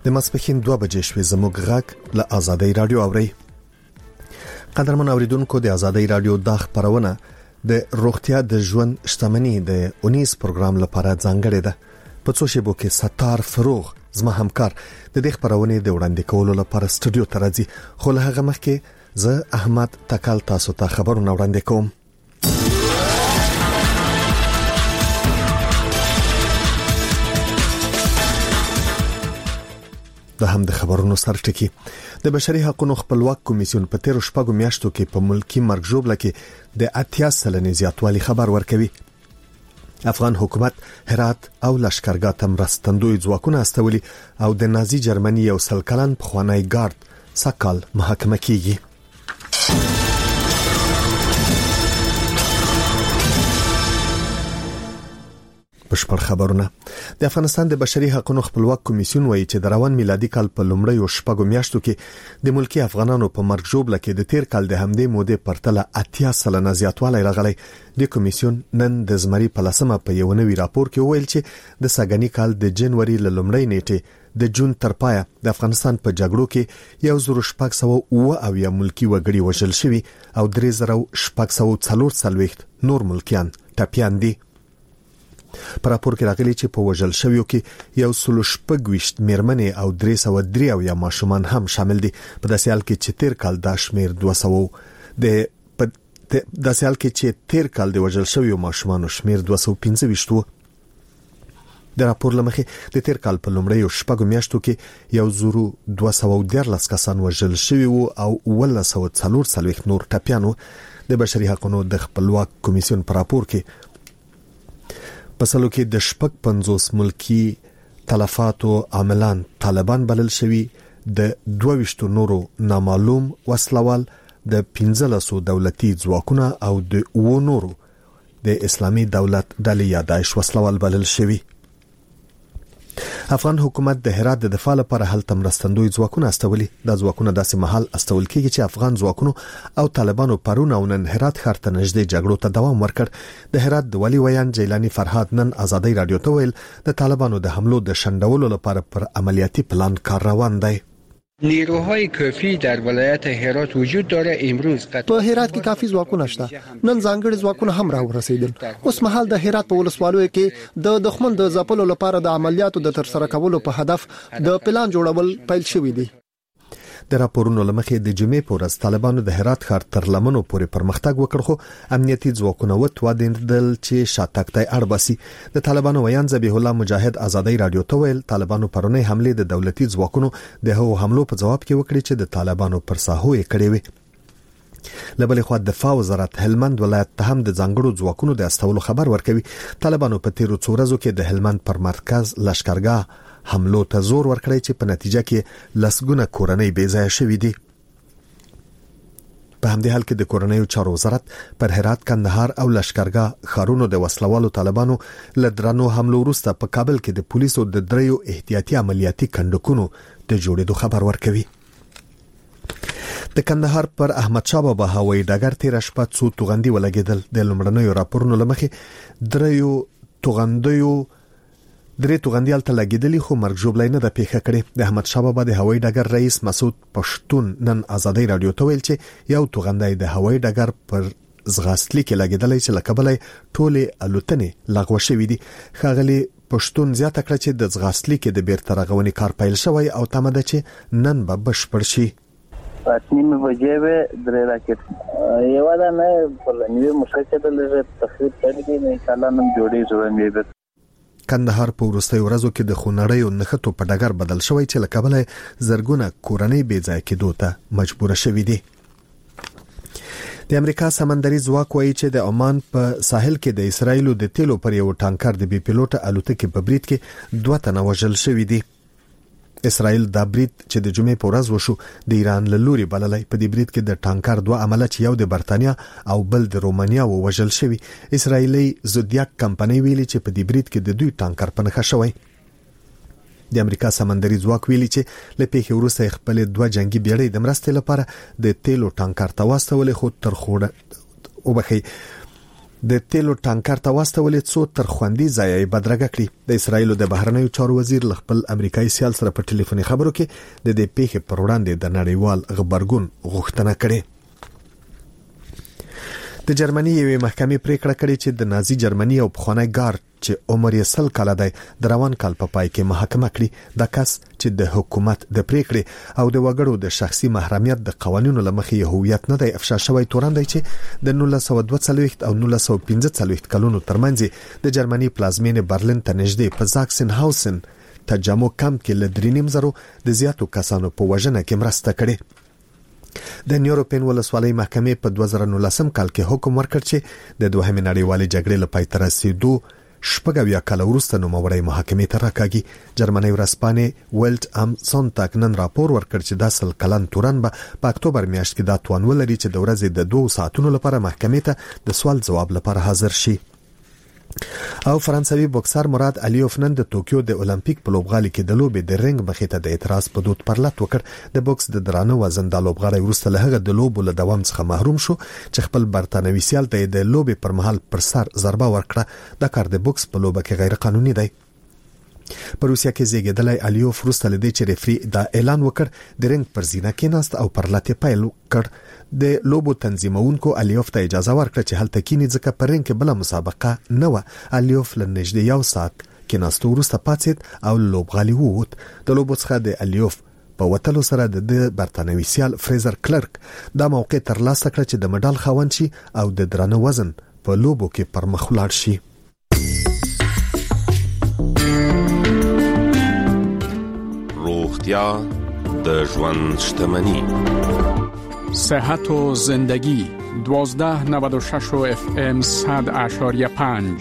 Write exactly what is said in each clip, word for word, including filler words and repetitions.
د ماسپښین دوه بجې شوې زموږ غږ له آزادۍ رادیو اوري. قدرمن اوریدونکو، د آزادۍ رادیو د خبرونه د روغتیا د ژوند شتمنۍ د اونیس پروګرام لپاره ځانګړې ده. په څو شیبو کې ستار فروغ زما همکار د دې خبرونه د وړاندې کولو لپاره سټوډیو ته راځي، خو له هغه مخکې زه احمد تکل تاسو ته خبرونه وړاندې کوم. د هم د خبرونو سرټکی د بشري حقوقو خپلواک کمیسیون په تیر شپږو میاشتو کې په ملکی مرګ ژوبله کې د اتیا سلنې زیاتوالی خبر ورکوي. افغان حکومت هرات او لشکرګاه ته مرستندوی ځواکونه استولي او د نازي جرمني یو سل کلن پخوانی ګارد سکال محاکمه کیږي. بشپړ خبرونه. د افغانستان د بشري حقوقو خپلواک کمیسیون وایي چې د روان میلادي کال په لومړیو شپږو میاشتو کې د ملکی افغانانو په مرګ ژوبله کې د تیر کال د همدې مودې پرتله اتیا سلنه زیاتوالی راغلی. د کمیسیون نن د زمري په لسمه په یو نوي راپور کې ویل چې د ساګنی کال د جنوري ل لومړۍ نیټه د جون تر پایه د افغانستان په جګړو کې یو زر شپږ سوه اوه اویا ملکی وګړي وژل شوي او درې زره شپږ سوه څلور څلوېښت نور ملکیان ټپیان دي. په راپور کې راغلي چې په وژل شویو کې یو سل شپږ ویشت میرمنې او درې سوه درې اویا ماشومان هم شامل دي. په داسې حال کې چې تیر کال دا شمیر دوه سوه د په داسې حال کې چې تیر کال د وژل شویو ماشومانو شمیر دوه سوه پنځه ویشت و. د راپور لمخې د تیر کال په لومړیو شپږو میاشتو کې یو زر دوه سوه دیارلس کسان وژل شوي وو او اووه سوه څلور څلوېښت نور ټپیان وو. د بشري حقوقو د خپلواک کمیسیون په راپور کې په سلو کې د شپږ پنځوس ملکی تلفاتو عاملان طالبان بلل شوي، د دوه ویشت نورو نامعلوم وسلوال، د پنځلسو دولتي ځواکونه او د اوو نورو د اسلامي دولت ډلې یا داعش وسلوال بلل شوي. افغان حکومت د هرات د دفاع لپاره هلته مرستندوی ځواکونه استولي. د ځواکونه داسې محل استول کېږي چې افغان ځواکونو او طالبانو پرون او نن هرات ښار ته نږدې جګړو ته دوام ورکړ. د هرات د ولی ویان جیلانی فرهاد نن آزادۍ رادیو ته ویل د طالبانو د حملو د شندولو لپاره پر عملیاتي پلان کار روان دی. نیروهای کافی در ولایت هرات وجود داره. امروز په هرات کې کافي ځواکونه شته. نن ځانګړي ځواکونه هم راورسېدل. اوس مهال د هرات په ولسوالیو کې د دښمن د ځپلو لپاره د عملیاتو د ترسره کولو په هدف د پلان جوړول پیل شوی دی. د راپورونو لمخې د جمعې په ورځ طالبانو د هرات ښار تر لمنو پورې پرمختګ وکړ، خو امنیتي ځواکونه وتوادل چې شاتګ ته اړ باسي. د طالبانو ویان ذبیح الله مجاهد آزادۍ رادیو ته ویل طالبانو پرونی حمله د دولتي ځواکونو د هغو حملو په جواب کې وکړي چې د طالبانو پر ساحو یې کړې وي. لبلې خو د دفاع وزارت هلمند ولایت ته هم د ځانګړو ځواکونو د استولو خبر ورکوي. طالبانو په تیرو څو ورځو کې د هلمند پر مرکز لشکرګاه حملو ته زور ورکړی چې په نتیجه کې لسګونه کورنۍ بې ځایه شوي دي. په همدې حال کې د کورنیو چارو وزارت پر هرات، کندهار او لشکرګاه ښارونو د وسلوالو طالبانو له درنو حملو وروسته په کابل کې د پولیسو د دریو احتیاطي عملیاتي کندکونو د جوړېدو خبر ورکوي. د کندهار پر احمد شاه بابا هوایي ډګر تیر شپه څو توغندي ولګېدل. د لومړنیو راپورونو لمخې دریو توغندیو درې توغندیال ته لګېدلې، خو مرګ ژوبله نه د پیښه کړې. د احمد شاه بابا د هوایي ډګر رئیس مسعود پښتون نن آزادۍ رادیو ته ویل چې یو توغندی د هوایي ډګر پر ځغاستلي کې لګېدلی چې له کبله ټولې الوتنې لغوه شوې دي. ښاغلي پښتون زیاته کړه چې د ځغاستلي کې د بیرته رغونې کار پیل شوی او تمه ده چې نن به بشپړ شي. نیمه بجې به درې راکټ یو دا نه په نیمه مشکل د تخریب کړي نه انشاءالله نن جوړې جوړې به. کندهار په وروستیو ورځو کې د خونړیو نښتو په ډګر بدل شوی چې له کبله زرګونه کورنۍ بې ځای کېدو ته مجبوره شوې دي. د امریکا سمندري ځواک وایي چې د عمان په ساحل کې د اسرایلو د تیلو پر یو ټانکر د بي پیلوټه الوتکې په برید کې دوه تنه وژل شوي دي. اسرائیل دا برید چې د جمعې په ورځ وشو د ایران له لوري بللی. په دې برید کې د ټانکر دوه عمله چې یو د برتانیا او بل د رومانیا وژل شوي. اسرائیلي زودیاک کمپنۍ ویلي چې په دې برید کې د دوی ټانکر په نښه شوی. د امریکا سمندري ځواک ویلي چې له پیښې وروسته خپل دوه جنگي بیړۍ د مرستې لپاره د تیلو ټانکر ته واستولې، خو تر خوړه وبخي د تیلو ټانکر ته واستولې څو تر خوندي ځای بدرګه کړی. د اسرایل د بهرنیو چارو وزیر خپل امریکایي سیال سره په ټلیفوني خبرو کې د دې پیښې پر وړاندې د نړیوال خبرګون غوښتنه کړې. د جرمني یوې محکمې پریکړه کړې چې د نازي جرمني او پخوانی ګارد چې عمر یې سل کاله دی د روان کال په پای کې محاکمه کړي. د کس چې د حکومت د پریکړې او د وګړو د شخصي محرمیت د قوانینو لمخې هویت نه دی افشا شوی تورن دی چې د نولس سوه دوه څلوېښت او نولس سوه پنځه څلوېښت کلونو ترمنځ د جرمني پلازمینې برلین ته نږدې په زاکسن هاوسن تجمع کمپ کې ل درې نیم زرو د زیاتو کسانو په وژنه کې مرسته کړې. د نیوروپین ولسوالۍ محکمې په دوه زره نولسم کال کې حکم ورکړ چې د دوهمې نړیوالې جګړې لپاره تر رسیدو شپږ اویا کال وروسته نوموړی محاکمې ته راکاږي. جرمني ورځپاڼې ویلټ ام سونتاګ نن راپور ورکړ چې د سل کلن تورن به په اکتوبر میاشت کې دا توان ولري چې د ورځې د دوه ساعتونو لپاره محکمې ته د سوال ځواب لپاره حاضر شي. او فرانسوي بوکسر مراد الیوف نن د ټوکیو د اولمپیک په لوبغالي کې د لوبې د رنګ مخې ته د اعتراض په دود پرلط وکړ. د بوکس د درانه وزن د لوبغاړي وروسته له هغه د لوبو له دوام څخه محروم شو چې خپل برتانوي سیال ته د لوبې پر مهال پر سر ضربه ورکړه. د کار د بوکس په لوبه کې غیر قانوني دی. په روسیا کې زیږیدلی الیوف وروسته له دې چې ریفری دا اعلان وکړ د رنګ پر زینه کېناست او پر لته پیل وکړ. د لوبو تنظیمونکو الیوف ته اجازه ورکړه چې هلته کینی ځکه پر رنګ کې بل مسابقه نه و. الیوف له نږدې یو ساعت کېناستو وروسته پاتید او لوبغالي ووت. د لوبو څخه د الیوف په وتلو سره د برتانوي سیال فریزر کلرک دا موقع تر لاسه کړ چې د مډال خاوند شي او د درانه وزن په لوبو کې پر مخ ولاړ شي. روغتیا د ژوند شتمنی. صحت و زندگی دوازده نود و شش و اف ام صد اشاریه پنج.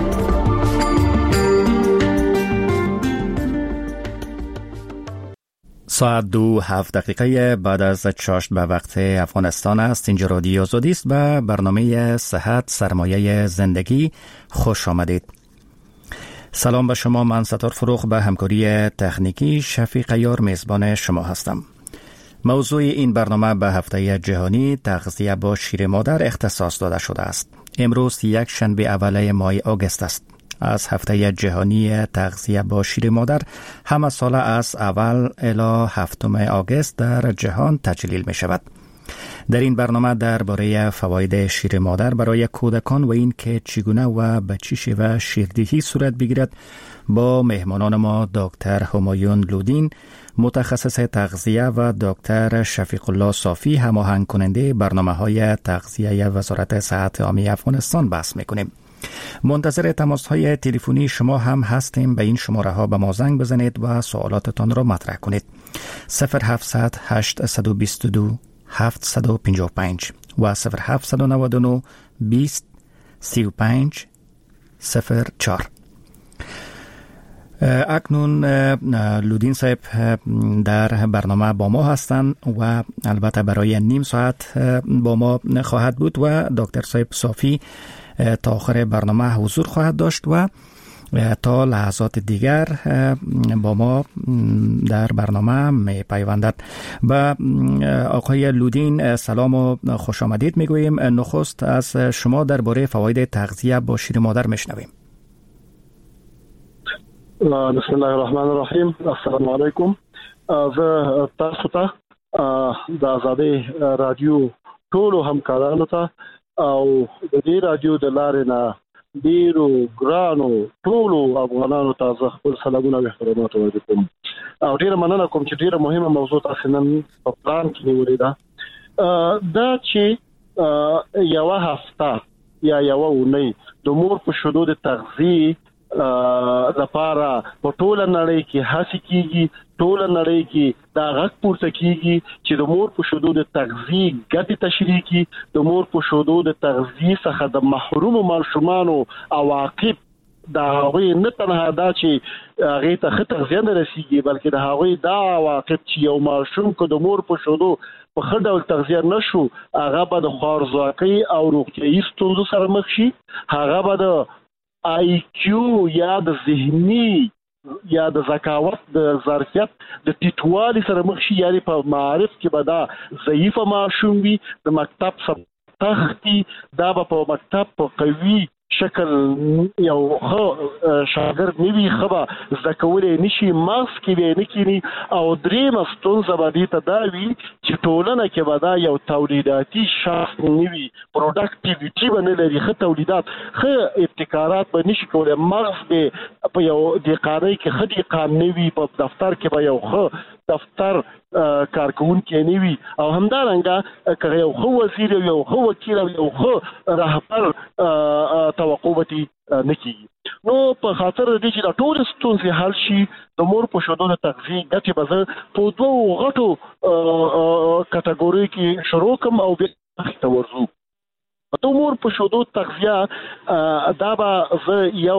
ساعت دو هفت دقیقه بعد از چاشت به وقت افغانستان است. اینجا رادیو آزادی است. به برنامه صحت سرمایه زندگی خوش آمدید. سلام به شما. من ستار فروغ به همکاری تکنیکی شفیق یار میزبان شما هستم. موضوع این برنامه به هفته جهانی تغذیه با شیر مادر اختصاص داده شده است. امروز یک شنبه اول ماه آگوست است. از هفته جهانی تغذیه با شیر مادر همه ساله از اول الی هفتم آگوست در جهان تجلیل می شود. در این برنامه درباره فواید شیر مادر برای کودکان و این که چگونه و به چه شیوه شیردهی صورت بگیرد با مهمانان ما دکتر همایون لودین متخصص تغذیه و دکتر شفیق الله صافی هماهنگ کننده برنامه‌های تغذیه وزارت صحت عامه افغانستان بحث می‌کنیم. منتظر تماس‌های تلفنی شما هم هستیم. به این شماره ها به ما زنگ بزنید و سوالاتتان را مطرح کنید. صفر هفتصد هشتصد و بیست و دو هفتصد و پنجاه و پنج و صفر هفتصد و نود و نه بیست سی و پنج صفر چهار. اکنون لودین صاحب در برنامه با ما هستند و البته برای نیم ساعت با ما خواهد بود و دکتر صاحب صافی تا آخر برنامه حضور خواهد داشت و تا لحظات دیگر با ما در برنامه می پیوندد. با آقای لودین سلام و خوش آمدید میگوییم. نخست از شما درباره فواید تغذیه با شیر مادر میشنویم. بسم الله الرحمن الرحیم. السلام علیکم. زه تاسو ته د آزادۍ رادیو ټولو همکارانو ته او د دې رادیو د لارې نه ډیرو ګرانو ټولو افغانانو ته زه خپل سلامونه او احترامات وړاندې کوم او ډیره مننه کوم چې ډیره مهمه موضوع تاسو نن په پلان کې نیولې ده. دا چې یوه هفته یا یوه اونۍ د مور په شیدو د تغذیې لپاره په ټوله نړۍ کې هڅې کیږي. ټوله نړۍ کې دا غږ پورته کیږي چې د مور په شیدو د تغذیې ګټې تشریح کړي. د مور په شیدو د تغذیې څخه د محرومو ماشومانو عواقب د هغوی نه تنها دا چې هغې ته ښه تغذیه نه رسیږي بلکې د هغوی دا عواقب چې یو ماشوم که د مور په شیدو په ښه ډول تغذیه نه شو هغه به د خوارځواکۍ او روغتیایي ستونزو سره مخ شي. هغه به د آی کیو یا د ذهني یا د ذکاوت د ظرفیت د ټیټوالي سره مخ شي. یعنې په معارف کې به دا ضعیفه ماشوم وي. د مکتب تختی دا په مکتب په قوي شکل یو خو شاګرد نیوی خبا زده کولې نشي ماسک کې نه کینی او درې مستونزه باندې ته دا وی چې ټولنه کې به دا یو تولیداتي شخص نیوی پروډکټیویټي باندې لري خو تولیدات خو ابتکارات به نشي کولای مغز به په یو د قانون کې خدي قانون نیوی په دفتر کې به یو خو دفتر کارکون کې نیوی او همدارنګه که یو خو وزیر یو خو وکیل یو خو رهبر توقعاتي نکي نو په خاطر دې چې دا ټول ستونزې حل شي د مور په شودو د تغذیه ګټې به په دوه غټو کټګوري کې شروع کوم او به تورزو د مور په شودو تغذیه دا به زه یو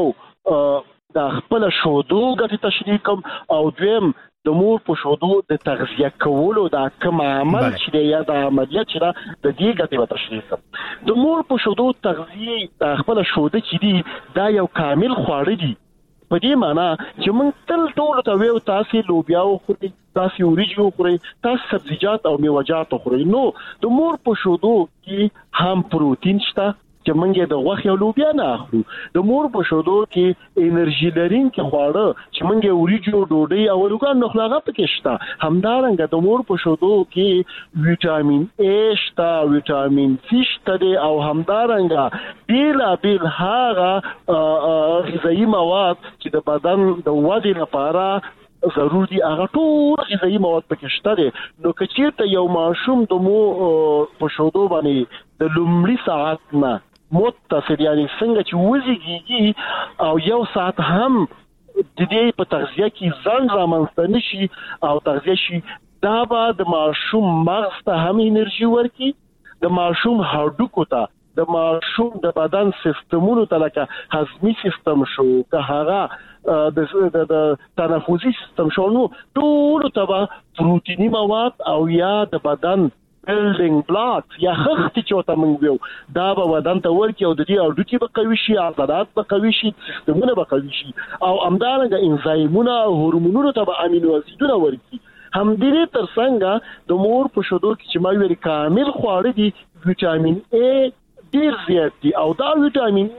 د خپل شودو ګټې تشریح کوم او دویم د مور په شودو د تغذیه کولو دا کوم عمل چې یا د عملیات چې د دې ګټې په تشریح کوم د مور په شودو تغذیه د خپل شوده چې دی دا یو کامل خواړه دي په دې معنی چې موږ تل ټول ته ویو تاسو لوبیا خورئ تاسو وریجو خورئ تاسو سبزیجات او میوه‌جات خورئ نو د مور په شودو کې هم پروتین شته چې موږ د غوښې او لوبیا نه اخلو د مور په شودو کې انرژي لرونکي خواړه چې موږ وریجو ډوډۍ او لوګان نو خلاغه پکې شته همدارنګه د مور په شودو کې ویټامین ا شته ویټامین سی شته او همدارنګه بیلا بیل هغه غذایی مواد چې د بدن د ودې لپاره ضروري دي هغه ټول غذایی مواد پکې شته دي نو کچیرته یو ماشوم د مو په شودو باندې د لومړي ساعت نه متصل یعنی څنګه چې وزيږي او یو ساعت هم د دې په تغذیه کې ځان رامنځته نشي او تغذیه شي دا به د ماشوم مغز ته هم انرژي ورکړي د ماشوم هډوکو ته د ماشوم د بدن سیستمونو ته لکه هضمي سیستم شو که هغه د تنفسي سیستم شو نو ټول ته پروتینی مواد او یا د بدن building blocks یا خخت چوته موږ ویو دا به بدن ته ورکی او د دې اډوکی به قوي شي عضلات به قوي شي سیستمونه به قوي شي او همدارنګه انزایمونه او هورمونونه ته به امینو اسیدونه ورکی هم دې تر څنګه د مور په شودو کې چې ما ویل کامل خواړه دي ویټامین A ډیر زیات دي او دا ویټامین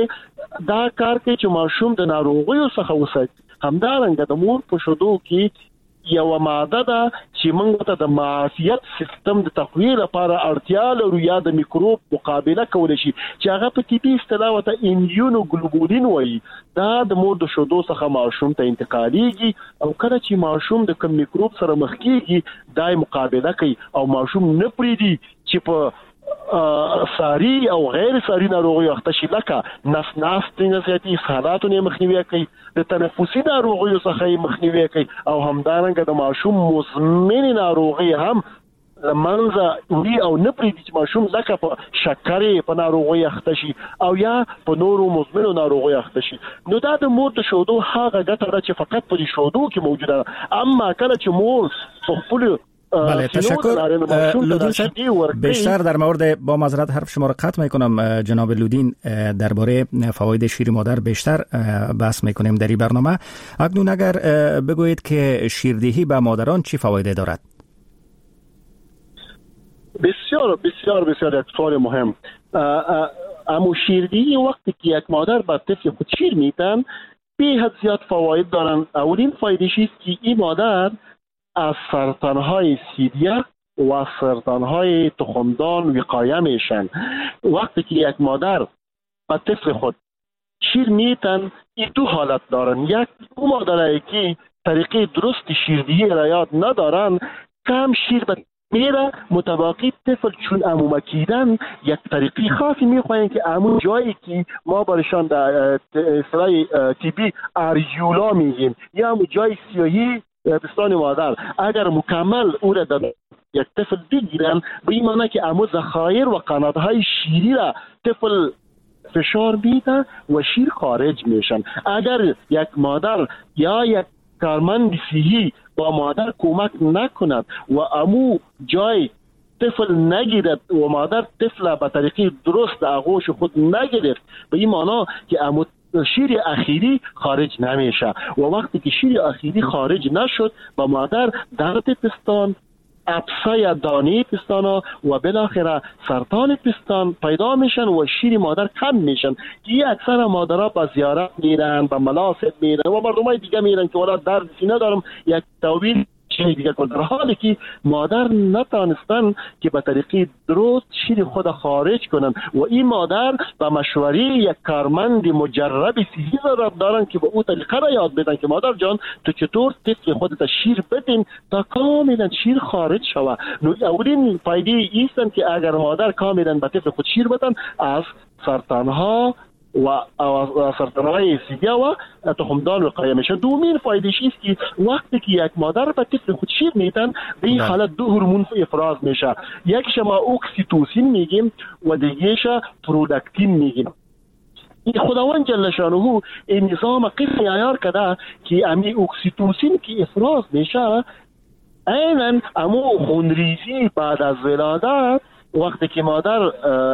A دا کار کوي چې ماشوم د ناروغیو څخه وساتي همدارنګه د مور په شودو کې یو ماده ده چې موږ ته د معافیت سیستم د تقویه لپاره اړتیا لرو یا د میکروب مقابله کول شي چې هغه په طبي اصطلاح ته ایمیونوګلوبولین وایي دا د مور د شودو څخه ماشوم ته انتقالیږي او کله چې ماشوم د کوم میکروب سره مخ کیږي دای مقابله کوي او ماشوم نه پریدي چې په ساری او غیر ساری ناروغي وخت شي لکه نس ناس تنګسيتي حالاتونه مخنیوي کوي د تنفسي ناروغیو څخه مخنیوي کوي او همدارنګه د ماشوم مزمن ناروغي هم لمنځه وی او نه پریږدي چې ماشوم لکه په شکرې په ناروغي اخته شي او یا په نورو مزمنو ناروغي اخته شي نو دا د مور د شودو هغه ګټه ده چې فقط په شودو کې موجوده ده اما کله چې مور په خپل بله تشکر لودین صاحب بیشتر در مورد با معذرت حرف شما را قطع میکنم جناب لودین درباره فواید شیر مادر بیشتر بحث میکنیم در این برنامه اکنون اگر بگویید که شیردهی به مادران چی فواید دارد بسیار بسیار بسیار یک سوال مهم اما شیردهی وقتی که یک مادر به طفل خود شیر میتن به حد زیاد فواید دارن اولین فایده‌اش است که این مادر از سرطانهای سیدیه و سرطانهای تخمدان وقایه میشن وقتی که یک مادر به طفل خود شیر میتن این دو حالت دارن یک اون مادرایی که طریقه درست شیردهی رعایت ندارن کم شیر به میره متواقی طفل چون امو مکیدن یک طریقی خاصی میخواین که امو جایی که ما برشان در اصطلاح طبی اریولا میگیم یا امو جای سیاهی پستان مادر اگر مکمل او را در یک طفل بگیرن به این معنی که امو ذخایر و قناتهای شیری را طفل فشار میده و شیر خارج میشن اگر یک مادر یا یک کارمند صحی با مادر کمک نکند و امو جای طفل نگیرد و مادر طفل به طریقی درست آغوش خود نگیرد به این معنی که امو شیر اخیری خارج نمیشه و وقتی که شیر اخیری خارج نشد با مادر درد پستان ابسه دانه پستان ها و بالاخره سرطان پستان پیدا میشن و شیر مادر کم میشن. این اکثر مادرها به زیارت میرن، به مناسب میرن و مردمای دیگه میرن که والا درد سینه دارم یک تویل چیزی دیگه کن، در حالی که مادر نتانستن که به طریقی درست شیر خود خارج کنن و این مادر به مشوره یک کارمند مجرب صحی ضرورت دارن که به او طریقه را یاد بدن که مادر جان تو چطور طفل خودت شیر بدین تا کاملا شیر خارج شوه. نو اولین فایده ایستن که اگر مادر کاملا به طفل خود شیر بدن از سرطان ها و سرطانهای سیده و تخمدان وقایه میشن. دومین فایدهش است که وقتی که یک مادر به طفل خود شیر میدن به این حالت دو هورمون افراز میشه، یکیش ما اکسیتوسین میگیم و دیگهش پروداکتین میگیم. این خداوند جل شانه این نظام قسمی عیار کرده که امی اکسیتوسین که افراز میشه عیناً امو خونریزی بعد از ولادت وقتی که مادر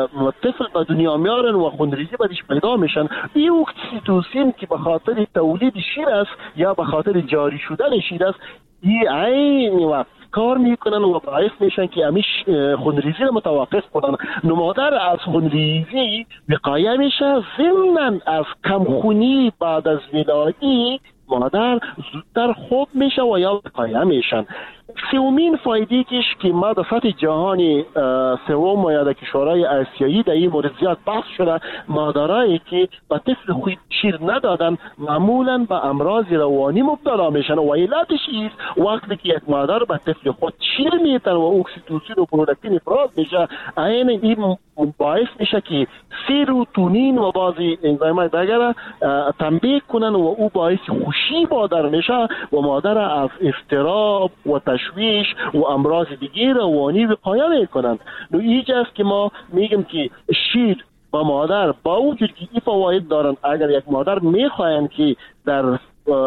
طفل به دنیا میارن و خونریزی بعدش پیدا میشن، این اکسیتوسین که به خاطر تولید شیر است یا به خاطر جاری شدن شیر است این عین وقت کار میکنن و باعث میشن که امیش خونریزی رو متوقف کنن. نو مادر از خونریزی وقایه میشه، ضمناً از کمخونی بعد از ولادت مادر زودتر خوب میشه و یا وقایه میشن. سومین فایده کش که ما در سطح جهانی سوم و یا در کشورهای آسیایی در این مورد زیاد بحث شده، مادرایی که به طفل خود شیر ندادن معمولا به امراض روانی مبتلا میشن و علتش است وقتی که یک مادر به طفل خود شیر میتن و اکسیتوسین و پروداکتین افراز میشه، عین این باعث میشه که سیروتونین و بعضی انزایم‌های دیگر تنبیه کنن و او باعث خوشی مادر میشه و مادر از اضطراب و تشویش و امراض دیگه روانی وقایه میکنند. نو اینجاست که ما میگیم که شیر با مادر با وجود که این فواید دارن، اگر یک مادر میخواین که در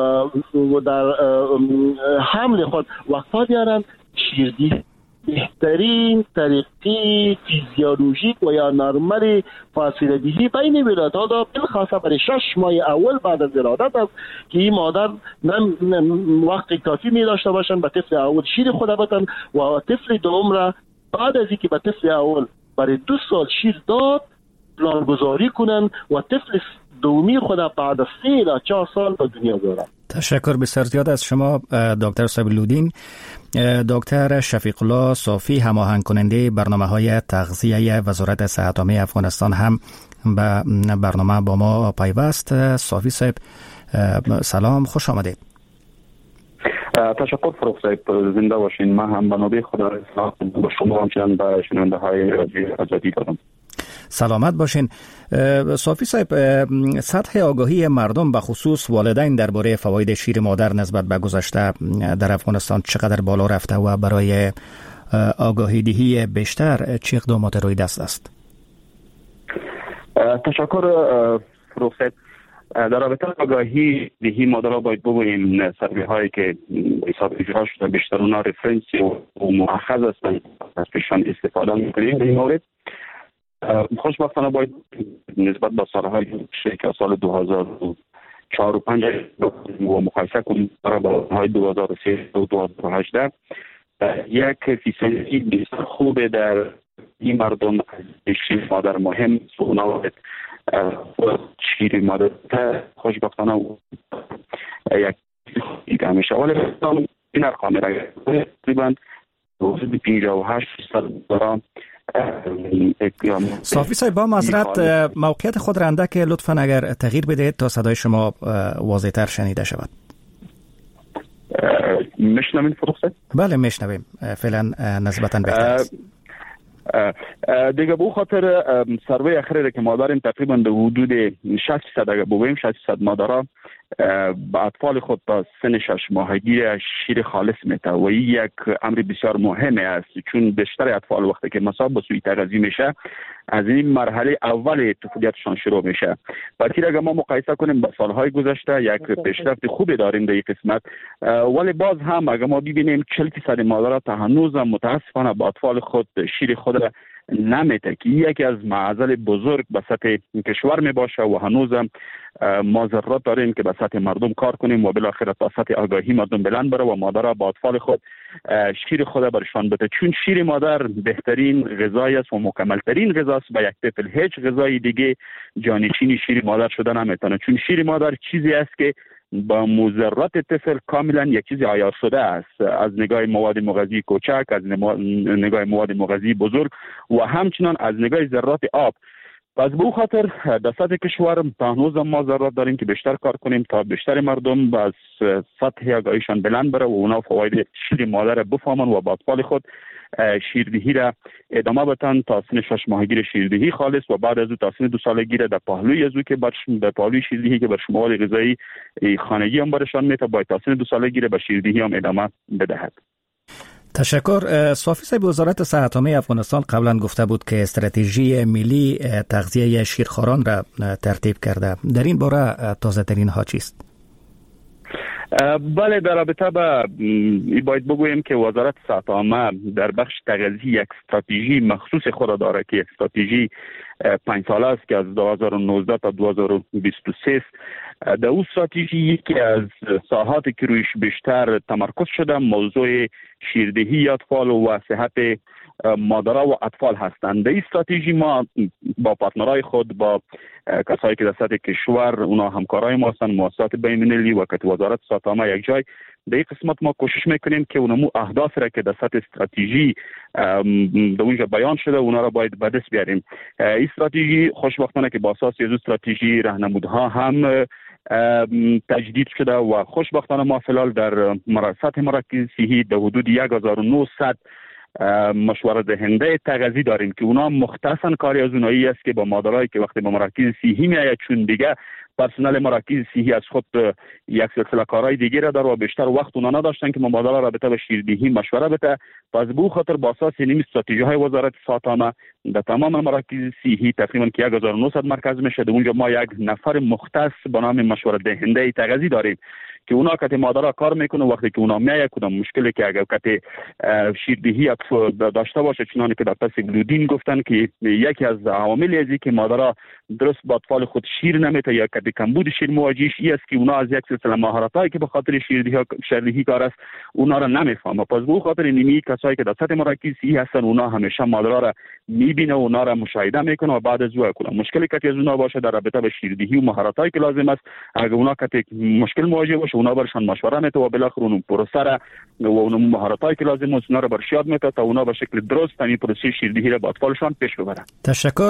در حمل خود وقفه بیارن، شیردهی بهترین طریقی فیزیولوژیک و یا نرمل فاصله دهی بین ولادت دا بالخاصه برای شش ماه اول بعد از ولادت است که این مادر وقت کافی می داشته باشن به طفل اول شیر خود بدن و طفل دوم را بعد از اینکه به طفل اول برای دو سال شیر داد پلانگذاری کنن و طفل دومی خود بعد از سه تا چهار سال به دنیا بیارن. تشکر بسیار زیاد از شما دکتر صابرالدین. دکتر شفیق الله صافی، هماهنگ کننده برنامه‌های تغذیه وزارت صحت عامه افغانستان، هم به برنامه با ما پیوست. صافی صاحب سلام، خوش آمدید. تشکر فروخ صاحب، زنده باشین. من هم به نوبه خدا با شما همچنان به شنونده های رادیو آزادی دارم. سلامت باشین. صافی صاحب، سطح آگاهی مردم به خصوص والدین درباره فواید شیر مادر نسبت به گذشته در افغانستان چقدر بالا رفته و برای آگاهی دهی بیشتر چه اقدامات روی دست است؟ تشکر فروخ صاحب. در رابطه آگاهی دهی مادر را باید بگوییم سروی هایی که حساب اجرا شده بیشتر اونا رفرنسی و مؤخذ هستند، از پیشان استفاده میکنیم در این مورد. خوشبختانه باید نسبت به سالهای که سال دو هزار و چهار و پنج و مقایسه کنیم با های دو هزار و سه و دو هزار و هجده یک فیصدی بسیار خوبه در این مردم از شیر مادر مهم سوناوید شیر مادر خوشبختانه یک دیگه همیشه ولی این ارقام را تقریبا حدود پنجاه و هشت فیصد دارم. صافی صاحب، با معذرت موقعیت خود را اندک لطفاً اگر تغییر بدهید تا صدای شما واضح‌تر شنیده شود. میشنوین فروخ صاحب؟ بله میشنویم، فعلا نسبتاً بهتر است. دیگه به خاطر سروی اخیری که ما داریم تقریبا در حدود شصت درصد اگر بگوییم شصت درصد مادرها با اطفال خود تا سن شش ماهگی شیر خالص میته و این یک امر بسیار مهمه است، چون بیشتر اطفال وقتی که مصاب به سوء تغذیه میشه از این مرحله اول طفولیتشان شروع میشه. برای اگر ما مقایسه کنیم با سالهای گذشته یک پیشرفت خوبی داریم در این قسمت، ولی باز هم اگر ما ببینیم چهل درصد مادرها تا هنوز متاسفانه با اطفال خود شیر خود نمیته که یکی از معضل بزرگ به سطح کشور می باشه و هنوزم ما ضرورت داریم که به سطح مردم کار کنیم و بالاخره تا سطح آگاهی مردم بلند بره و مادر با اطفال خود شیر خود برشان بده، چون شیر مادر بهترین غذای است و مکملترین غذا است. به یک طفل هیچ غذای دیگه جانشین شیر مادر شده نمیتونه، چون شیر مادر چیزی است که با مضرات طفل کاملا یک چیز عیار شده است، از نگاه مواد مغذی کوچک، از نگاه مواد مغذی بزرگ و همچنان از نگاه ذرات آب. پس به او خاطر در سطح کشور تا هنوز ما ضرورت داریم که بیشتر کار کنیم تا بیشتر مردم از سطح آگاهیشان بلند بره و اونا فواید شیر مادر بفهمن و با اطفال خود شیردهی را ادامه بدن تا سن شش ماهگی شیردهی خالص و بعد از او تا سن دو سالگی را در پهلوی از او که بر در پهلوی شیردهی که بر شمال غذایی خانگی هم برشان میته باید تا سن دو سالگی را به شیردهی هم ادامه بدهد. تشکر. صافی صاحب، وزارت صحت عامه افغانستان قبلا گفته بود که استراتژی ملی تغذیه شیرخواران را ترتیب کرده. در این باره تازه ترین ها چیست؟ بله، در رابطه با باید بگویم که وزارت صحت عامه در بخش تغذیه یک استراتژی مخصوص خود داره که استراتژی پنج ساله است که از دو هزار و نوزده تا دو هزار و بیست و سه در اون استراتژی یکی از ساحاتی که رویش بیشتر تمرکز شده موضوع شیردهی اطفال و صحت مادرها و اطفال هستند. در این استراتژی ما با پارتنرهای خود، با کسایی که در سطح کشور اونا همکارای ما هستند، مؤسسات بین‌المللی و که وزارت صحت عامه یک جای، در این قسمت ما کوشش میکنیم که اونمو اهداف را که در سطح استراتژی در اونجا بیان شده اونا را باید به دست بیاریم. این استراتژی خوشبختانه که با اساس از استراتژی راهنمودها هم تجدید شده و خوشبختانه ما فعلا در سطح مراکز صحی در حدود یک هزار و نهصد مشوره دهنده تغذیه داریم که اونا مختصاً کاری از اونایی است که با مادرایی که وقتی به مراکز صحی میآید، چون دیگه پرسنل مراکز صحی از خود یک سلسله کارهای دیگه را داره و بیشتر وقت اونا نداشتن که مادرها را رابطه با شیردهی مشوره بده. پس به خاطر با اساس این استراتژی های وزارت صحت عامه در تمام مراکز صحی تقریبا که یک هزار و نهصد مرکز میشه، در اونجا ما یک نفر مختص به نام مشوره دهنده تغذیه داریم که اونا که مادرها کار میکنه وقتی که اونا میایه کدام مشکلی که اگر که شیردهی داشته باشه، چنانه که در پس گلودین گفتن که یکی از عوامل ازی که مادرها درست با اطفال خود شیر نمیته یا که کمبود شیر مواجهش ای است که اونا از یک سلسله مهارتایی که به خاطر شیردهی شیردهی کار است اونا را نمیفهمه. پس به خاطر اینمی کسایی که در سطح مراکز صحی هستن اونا همیشه مادرها را میبینه، اونا را مشاهده میکنه و بعد از او کدام مشکلی که از اونا باشه در رابطه با شیردهی و مهارتایی که لازم است، اگر اونا که مشکل مواجه باشه اونا برشان مشوره میده و بالاخره اون پروسه را و اون مهارتایی که لازم است اونا را برش یاد میده تا اونا به شکل درست این پروسه شیردهی را با اطفالشان پیش ببرن. تشکر.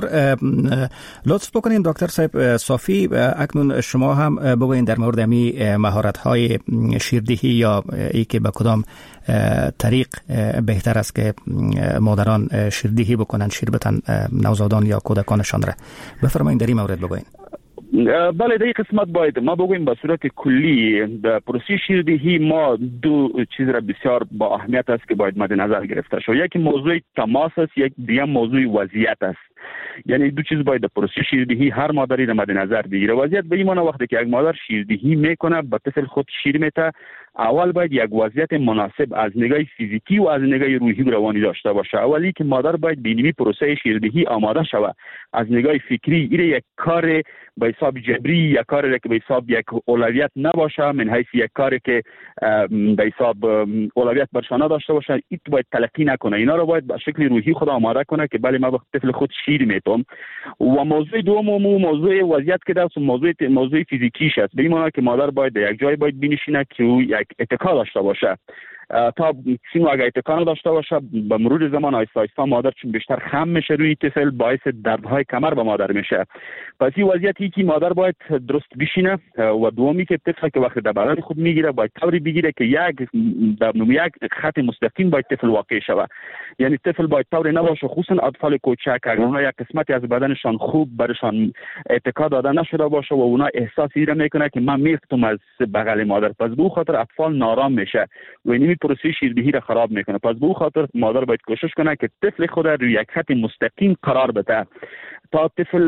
لطف بکنین دکتر صاحب صافی، اکنون شما هم بگوین در مورد می مهارت‌های شیردهی یا ای که به کدام طریق بهتر است که مادران شیردهی بکنن، شیر بدن نوزادان یا کودکانشان را. بفرمایید در این مورد بگوین. بله، در این قسمت باید ما بگویم به صورت کلی در پروسه شیردهی ما دو چیز را بسیار با اهمیت است که باید مد نظر گرفته شود. یکی موضوع تماس است، یک دیگه موضوع وضعیت است. یعنی دو چیز باید در پروسه شیردهی هر مادری را مد نظر بگیره. وضعیت به این معنی وقتی که یک مادر شیردهی میکنه به طفل خود شیر میته، اول باید یک وضعیت مناسب از نگاه فیزیکی و از نگاه روحی و روانی داشته باشه. اولی که مادر باید به این پروسه شیردهی آماده شود. از نگاه فکری این یک کار به حساب جبری، یک کاری که به حساب یک اولویت نباشه، من حیث یک کاری که به حساب اولویت برشان داشته باشه، این باید تلقی نکنه. اینا رو باید به شکل روحی خود آماده کنه که بله ما به طفل خود شیر میتم. و موضوع دوم موضوع وضعیت که دست موضوع موضوع فیزیکیش است. به این معنی که مادر باید در یک جای باید بنشینه که او یک اتکا داشته باشه. تا سینو اگر اتکا داشته باشه به مرور زمان آیسته آیسته مادر چون بیشتر خم میشه روی طفل، باعث دردهای کمر به مادر میشه. پس این وضعیتی که مادر باید درست بشینه و دومی که طفل که وقتی در بدن خود میگیره باید طوری بگیره که یک در یک خط مستقیم باید طفل واقع شود. یعنی طفل باید طوری نباشه، خصوصا اطفال کوچک اگر اونا یک قسمتی از بدنشان خوب برشان اتکا داده نشده باشه و اونا احساس ایره میکنه که من میفتم از بغل مادر، پس به خاطر اطفال نارام میشه و این پروسه شیردهی را خراب میکنه. پس به خاطر مادر باید کوشش کنه که طفل خود روی یک خط مستقیم قرار بده تا طفل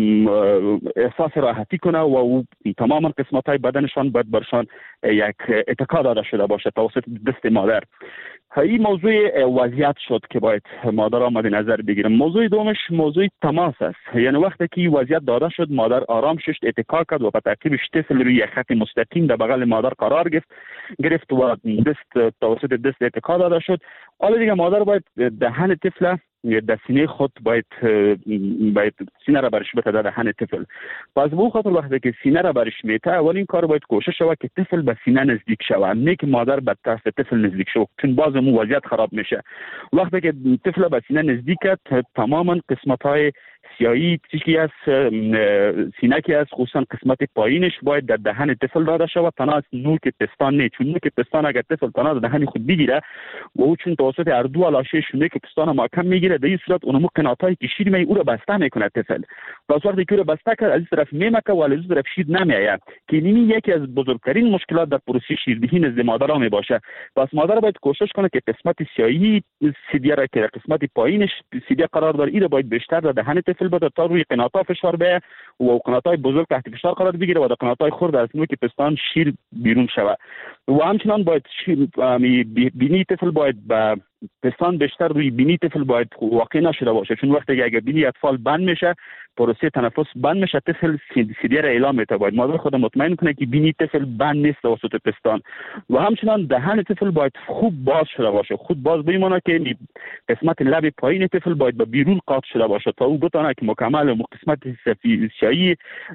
احساس راحتی کنه و تمام قسمت‌های بدنشان باید برشان یک اتکا داده شده باشه توسط دست مادر. این موضوع وضعیت شد که باید مادر آمد نظر بگیرم. موضوع دومش موضوع تماس است. یعنی وقتی که وضعیت داده شد مادر آرام شد، اتکا کرد و به ترتیبش طفل روی خط مستقیم در بغل مادر قرار گرفت گرفت و دست توسط دست اتکا داده شد. حالا دیگه مادر باید دهن طفل در سینه خود باید باید سینه را برش بده در دهن طفل. پس به خاطر وقتی که سینه را برش میته اولین کار باید کوشش شود که طفل به سینه نزدیک شود، نه که مادر به طرف طفل نزدیک شود، چون باز مو وضعیت خراب میشه. وقتی که طفل به سینه نزدیک کرد تماما قسمت‌های سیاهی چیزی از سینه که از خصوصا قسمت پایینش باید در دهن طفل داده شود، تنها از نوک پستان نه، چون نوک پستان اگر طفل تنها در دهن خود بگیره و او چون توسط هر دو الاشه نوک پستان محکم میگیره، در این صورت اونمو قناتای که شیر می او را بسته میکنه طفل. پس وقتی که او را بسته کرد از این طرف میمکه و از این طرف شیر نمیآید که این یکی از بزرگترین مشکلات در پروسه شیردهی نزد مادر می باشه. پس مادر باید کوشش کنه که قسمت سیاهی سیدی را که قسمت پایینش سیدی قرار داره این باید بیشتر در دهن طفل بده تا روی قناتا فشار بیه و قناتای بزرگ تحت فشار قرار بگیره و در قناتای خرد از نوک پستان شیر بیرون شود. و همچنان باید بینی طفل باید با پستان بیشتر روی بینی طفل باید واقع نشده باشه، چون وقتی که اگر بینی اطفال بند میشه پروسه تنفس بند میشه طفل سیدی را اعلام میده. باید مادر خود مطمئن کنه که بینی طفل بند نیست توسط پستان. و همچنان دهن طفل باید خوب باز شده باشه، خود باز بمونه که قسمت لب پایین طفل باید به بیرون قاط شده باشه تا او بتونه که مکمل و قسمت سیاهی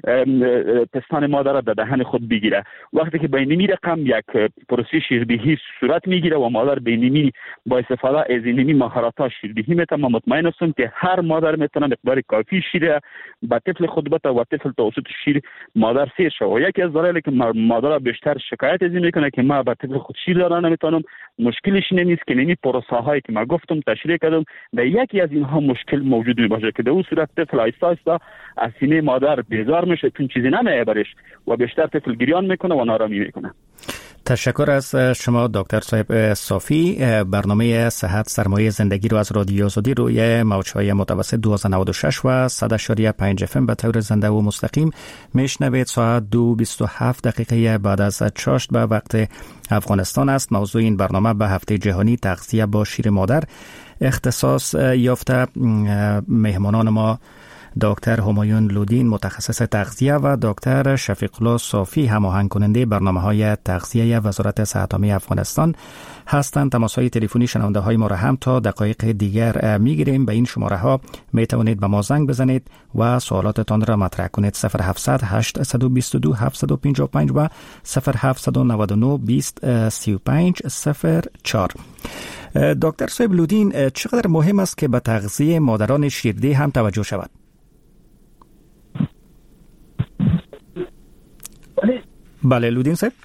پستان مادر را در دهن خود بگیره. وقتی که بینمی رقم یک پروسه شیردهی صورت میگیره و مادر بینمی با استفاده از اینمی مهارت‌ها شیردهی میتونه، من مطمئن هستم که هر مادر میتونه مقدار کافی شیر به طفل خود بده و طفل توسط شیر مادر سیر شود. و یکی از دلایلی که مادر بیشتر شکایت از این میکنه که ما به طفل خود شیر دادن نمیتونم، مشکلش نیست که نمی پروسه هایی که ما گفتم تشریح کردم در یکی از اینها مشکل موجود می باشه که در اون صورت طفل آیسته آیسته از سینه مادر بیزار میشه چون چیزی نمیبرش و بیشتر طفل گریان میکنه و نارامی میکنه. تشکر از شما دکتر صاحب صافی. برنامه صحت سرمایه زندگی رو از رادیو آزادی روی موج‌های متوسط دویست و نود و شش و صد و پنج اف ام به طور زنده و مستقیم میشنوید. ساعت دو و بیست و هفت دقیقه بعد از چاشت به وقت افغانستان است. موضوع این برنامه به هفته جهانی تغذیه با شیر مادر اختصاص یافته. مهمانان ما دکتر همایون لودین متخصص تغذیه و دکتر شفیق الله صافی هماهنگ کننده برنامه‌های تغذیه وزارت صحت عامه افغانستان هستند. تماس‌های تلفنی شنونده‌های ما را هم تا دقایق دیگر می‌گیریم. به این شماره ها می توانید به ما زنگ بزنید و سوالاتتان را مطرح کنید. صفر هفتصد هشت دو دو هفت پنج پنج و صفر هفتصد و نود و نه بیست سی و پنج صفر چهار. دکتر صاحب لودین، چقدر مهم است که به تغذیه مادران شیرده هم توجه شود؟ بله لودین صاحب.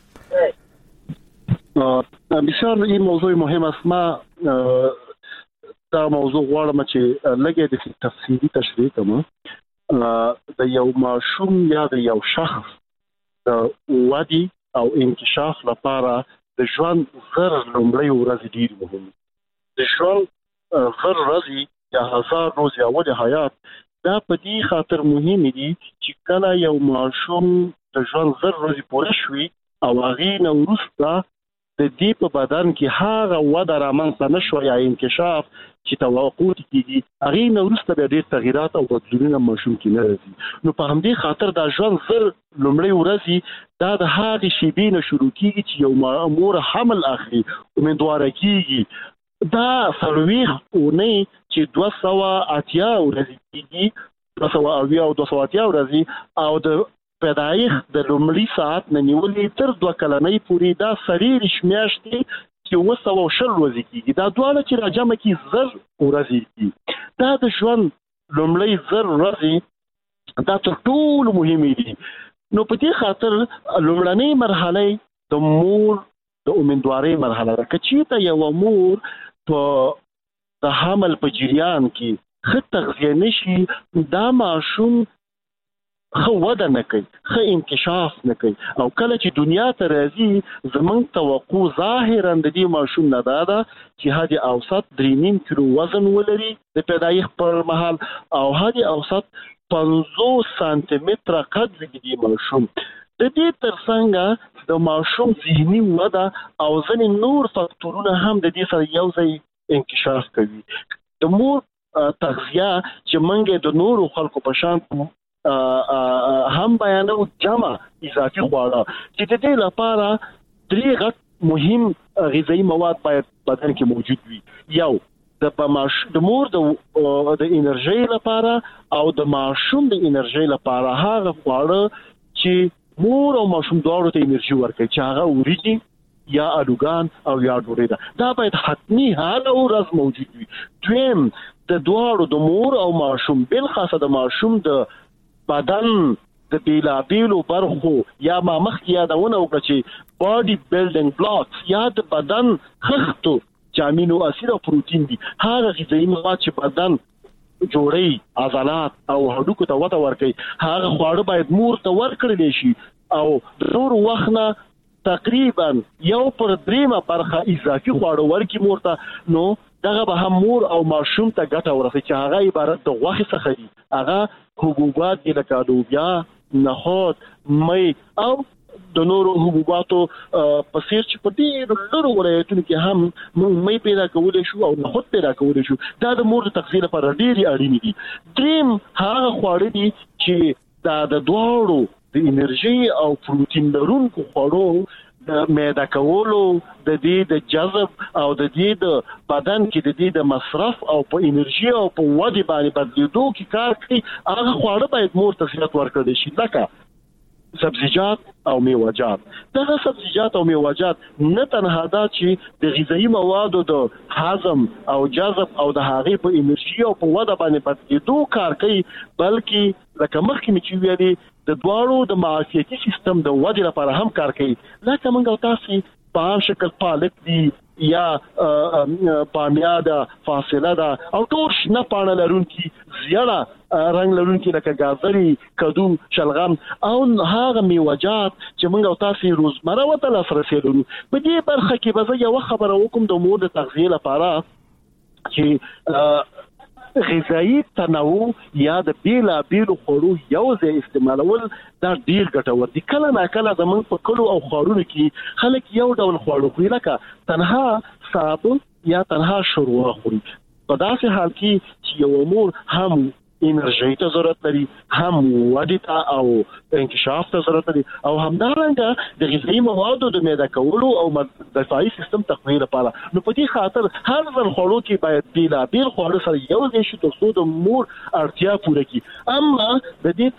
بسیار این موضوع مهم است. ما دا موضوع غواړم چې لږه د تفصیلي تشریح کوم. د یو ماشوم یا د یو شخص د ودی او انکشاف لپاره د ژوند زر لومړی ورځې ډېر مهم دي. د ژوند زر ورځې یا هزار روزې اول حیات دا په دې خاطر مهم دي چې کله یو ماشوم د ژوند زر ورځې پوره شوي او هغې نه وروسته د دې په بدن کې هغه وده رامنځته نه شوه یا انکشاف چې توقع کېږي، هغې نه وروسته بیا ډېر تغیرات او بدلونونه ماشوم کې نه راځي. نو په همدې خاطر دا ژوند زر لومړۍ ورځې دا د هغې شېبې نه شروع کېږي چې یو مور حمل اخلي، امیندواره کېږي. دا څلوېښت اونۍ چې دوه سوه اتیا ورځې کېږي، دوه سوه اویا او دوه سوه اتیا ورځې او د پیدایښت د لومړي ساعت نه نیولې تر دوه کلنۍ پورې دا څلېرویشت میاشتې چې اوه سوه شل ورځې کېږي، دا دواړه چې راجمع کړي زر ورځې دي. دا د ژوند لومړۍ زر ورځې دا تر ټولو مهمې دي. نو په دې خاطر لومړنۍ مرحله د مور د امیندوارۍ مرحله ده. که چېرته یوه مور په د حمل په جریان کې ښه تغذیه نشي، دا ماشوم خو وده نه کوي، خو انکشاف نه کوي. او کله چې دنیا ته راځي زمونږ توقع ظاهرا د دې ماشوم نه دا ده چې حد اوسط درې نیم کیلو وزن ولري د پیدایښت پر مهال او حد اوسط پنځوس سانتي متره قد لري د ماشوم. د دې ترڅنګ د ماشوم ذهني وده او ځینې نور فاکتورونه هم د دې سره یو ځای انکشاف کوي. د مور تغذیه چې منګه د نورو خلکو په شان هم بیانو جمع اضافي خواړه چې د دې لپاره درې غټ مهم غذایی مواد باید بدن کې موجود وي. یو د پماش د مور د د انرژي لپاره او د ماشوم د انرژي لپاره هغه خواړه چې مور او ماشوم دواړو ته انرژي ورکوي چې هغه وریجې یا الوګان او یا ډوډۍ ده. دا باید حتمی هر ورځ موجود وي. دویم د دواړو د مور او ماشوم بل خاصه د ماشوم د بدن د بیلا بیلو برخو یا ما مخکې یادونه وکړه چې باډي بیلډینګ بلاکس یا د بدن خښتو چې امینو اسید او پروتین دي، هغه غذایی مواد چې بدن جوړي عضلات او هډوکو ته وده ورکوي، هغه خواړه باید مور ته ورکړل شي او د نور وخت نه تقریبا یو پر دریمه برخه اضافي خواړه ورکړي مور ته. نو دغه به هم مور او ماشوم ته ګټه ورسوي چې هغه عبارت د غوښې څخه دي. هغه حبوبات دي لکه لوبیا، نخود، مۍ او د نورو حبوباتو په څیر چې په ډېرو لرو ولایتونو کې هم موږ مۍ پیدا کولی شو او نخود پیدا کولی شو. دا د مور د تغذیې لپاره ډېرې اړینې دي. دریم هغه خواړه دي چې دا د دواړو د انرژي او پروتین لرونکو خوړو د معده کولو، د دې د جذب او د دې د بدن کې د دې د مصرف او په انرژي او په ودې باندې بدلیدو کې کار کوي. هغه خواړه باید مور ته زیات ورکړل شي لکه سبزیجات او میوه‌جات. دغه سبزیجات او میوه‌جات نه تنها دا چې د غذایی موادو د هضم او جذب او د هغې په انرژي او په وده باندې بدلیدو کار کوي، بلکې لکه مخکې مې چې ویلي د دواړو د معافیتي سیستم د ودې لپاره هم کار کوي. لکه موږ او تاسو په عام شکل پالک دي یا بامیه ده، فاصله ده او ټول شنه پاڼه لرونکي زیړه رنګ لرونکي لکه ګازرې، کدو، شلغم او هغه میوه‌جات چې موږ او تاسو روزمره ورته لاسرسی لرو. په دې برخه کې به زه یوه خبره وکړم د مور د تغذیې لپاره چې غذایی تنوع یا د بیلا بیلو خوړو یو ځای استعمالول دا ډیر ګټور دي. کله نا کله زموږ په کلو او ښارونو کې خلک یو ډول خواړه خوري لکه تنها سابه یا تنها شوروا خوري. په داسې حال کې چې یو مور هم انرژي ته ضرورت لري، هم ودې ته او انکشاف ته ضرورت لري او همدارنګه د غذایی موادو د معده کولو او دفاعي سیستم تقویه لپاره. نو په دې خاطر هر ځل خوړو کې باید بیلا بیل خواړه سره یو ځای شي ترڅو د مور اړتیا پوره کړي. اما د دې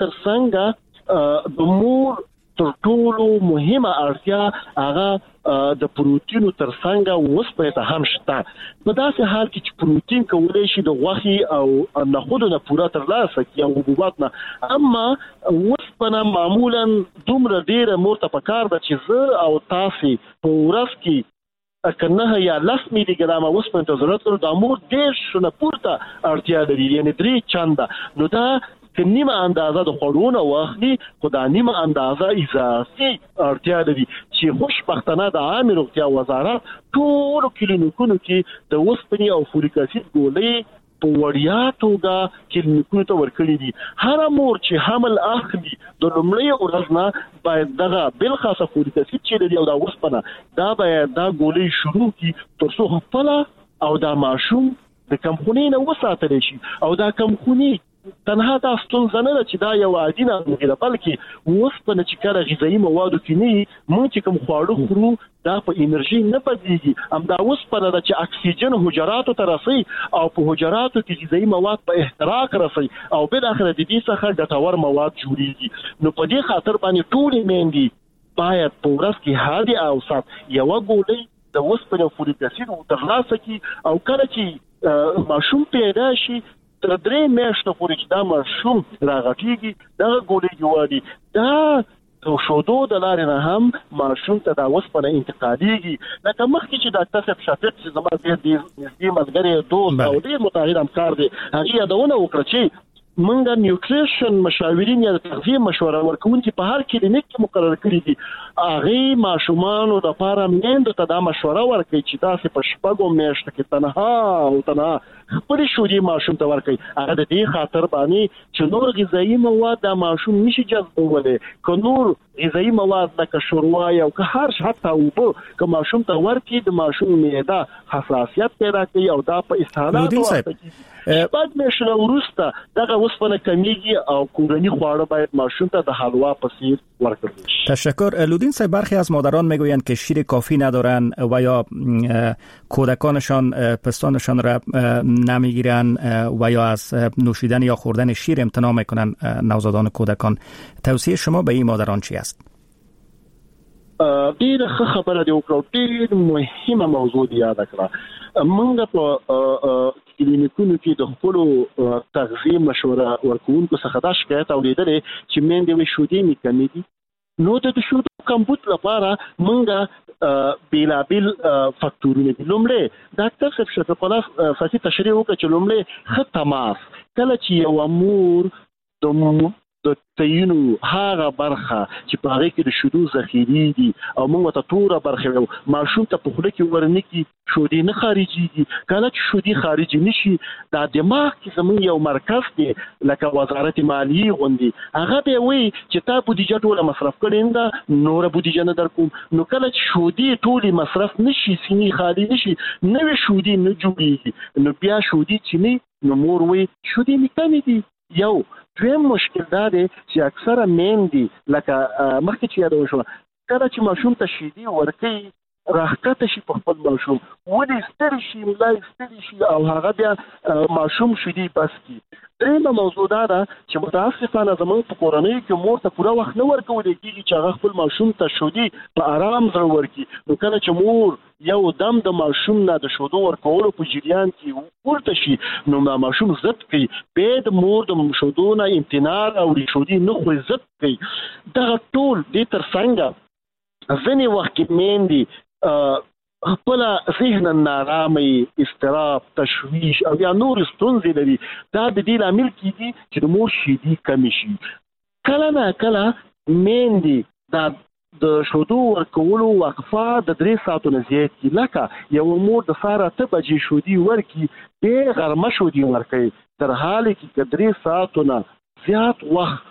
ترڅنګ د مور تر ټولو مهمه اړتیا هغه د پروتینو ترڅنګ وسپنه ته هم شته. په داسې حال کې چې پروتین کولای شي د غوښې او نخودو نه پوره ترلاسه کړي او حبوبات نه، اما وسپنه معمولا دومره ډیره مور ته پکار ده چې زه او تاسو په ورځ کې کنه یا لس میلی ګرامه وسپنه ته ضرورت لري. د مور ډیر شنه پورته اړتیا لري، یعنی درې چنده. نو دا که نیمه اندازه د خوړونه واخلي خو دا نیمه اندازه اضافي اړتیا لري چې خوشبختانه د عامه روغتیا وزارت ټول کلینیکونو کې د اوسپنې او فولیک اسید ګولۍ په وړیا توګه کلینیکونو ته ورکړي دي. هر مور چې حمل اخلي د لومړۍ ورځ نه باید دغه بل خاصه فولیک اسید چې لري او دا اوسپنه دا باید دا ګولۍ شروع کړي ترڅو خپل او دا ماشوم د کمخونۍ نه وساتل شي. او دا کمخونۍ تنها دا ستونزه نه ده چې دا یو عادي ناروغي ده، بلکې اوسپنه چې کله غذایی موادو کې نه وي، موږ چې کوم خواړه خورو دا په انرژي نه بدلیږي. همدا اوسپنه ده چې اکسیجن حجراتو ته رسي او په حجراتو کې غذایی مواد په احتراق رسي او بالاخره د دې څخه ګټور مواد جوړیږي. نو په دې خاطر باندې ټولې میندې باید په ورځ کې حد اوسط یوه ګولۍ د اوسپنې او فولیک اسید ترلاسه کړي او کله چې ماشوم پیدا شي تر درې میاشتو پورې چې دا ماشوم راغټېږي دغه ګولۍ جوړي. دا د شودو د لارې نه هم ماشوم ته دا اوسپنه انتقالېږي. لکه مخکې چې ډاکټر صاحب شفیق چې زما ډېر نږدې ملګری دوست او ډېر متعهد همکار دی، هغې یادونه وکړه چې منګه نیوټریشن مشاورین یا تغذیه مشوره ورکوونکي په هر کلینیک کې مقرر کړی دي. هغه ماشومان د لپاره میندو ته دا مشوره ورکوي چې تاسو په شپږو میاشتو کې تنها او تنها خپل شوري ماشوم ته ورکوي. هغه د دې خاطر باندې چې نور غذایی مواد د ماشوم نشي جذبولی، که نور غذایی مواد لکه شوروا یا که هر حتی اوبه که ماشوم ته ورکړي د ماشوم معده حساسیت پیدا کوي او دا په استحالاتو ورته کیږي. بعد میاشتو وروسته دغه اوسپنه کمیږي او کورنی خواړه باید ماشوم ته د حلوا په څیر ورکړل شي. تشکر. لودین صاحب، برخی از مادران میگویند که شیر کافی ندارن و یا کودکانشان پستانشان را نمیگیرن و یا از نوشیدن یا خوردن شیر امتناع میکنن نوزادان کودکان. توصیه شما به این مادران چی است؟ ډیر ښه خبره دی وکړه، ډیر مهمه موضوع دی یاد کړه. موږ په کلینیکونو کې د خپل تغذیه مشوره ورکوونکو څخه دا شکایت اوریدلې چې میندې وایي شیدې مې کمې دي. نو د شیدو کمبود لپاره موږ بیلابیل فاکتورونه دي. لومړی ډاکټر صاحب شفیق الله فاسی تشریح وکړه چې لومړی ښه تماس، کله چې یو مور د د تینو هغه برخه چې په هغه کې د شیدو ذخیرې دي او موږ ته توره برخه یو ماشوم ته په خوله کې ورنکي شیدې نه خارجيږي. کله چې شیدې خارجي نشي دا دماغ کې زموږ یو مرکز دی لکه وزارت مالیې غوندي، هغه به وي چې تا بودیجه ټوله مصرف کړې ده نور بودیجه نه درکوم. نو کله چې شیدې ټولې مصرف نشي، سینې خالي نشي، نوې شیدې نه جوړېږي، نو بیا شیدې چې نه نو مور وي شیدې مې کمې دي. یو دویم مشکل دا دی چې اکثره میندې لکه مخکې چې یاد وشوه کله چې ماشوم ته شیدې ورکوي راښکته شي په خپل ماشوم، ولې ستړي شي، ملا یې ستړي شي او هغه بیا ماشوم شیدې بس کړي. درېیمه موضوع دا ده چې متاسفانه زموږ په کورنیو کې مور ته پوره وخت نه ورکولی کېږي چې هغه خپل ماشوم ته شیدې په آرام زړه ورکړي. نو کله چې مور یو دم د ماشوم نه د شیدو ورکولو په جریان کې پورته شي نو دا ماشوم ضد کوي، بیا د مور د شیدو نه امتناع او شیدې نه خوري ضد کوي. دغه ټول دې تر څنګه ځینې وخت کې میندې خپل ذهن نارامي، اضطراب، تشویش او یا نور ستونزې لري. دا د دې لامل کېږي چې د مور شیدې کمې شي. کله نه کله میندې دا د شیدو ورکولو وقفه د درې ساعتو نه زیات کړي. لکه یو مور د سهار اته بجې شیدې ورکړي بیا غرمه شیدې ورکوي، تر حاله کې که درې ساعتو نه زیات وخت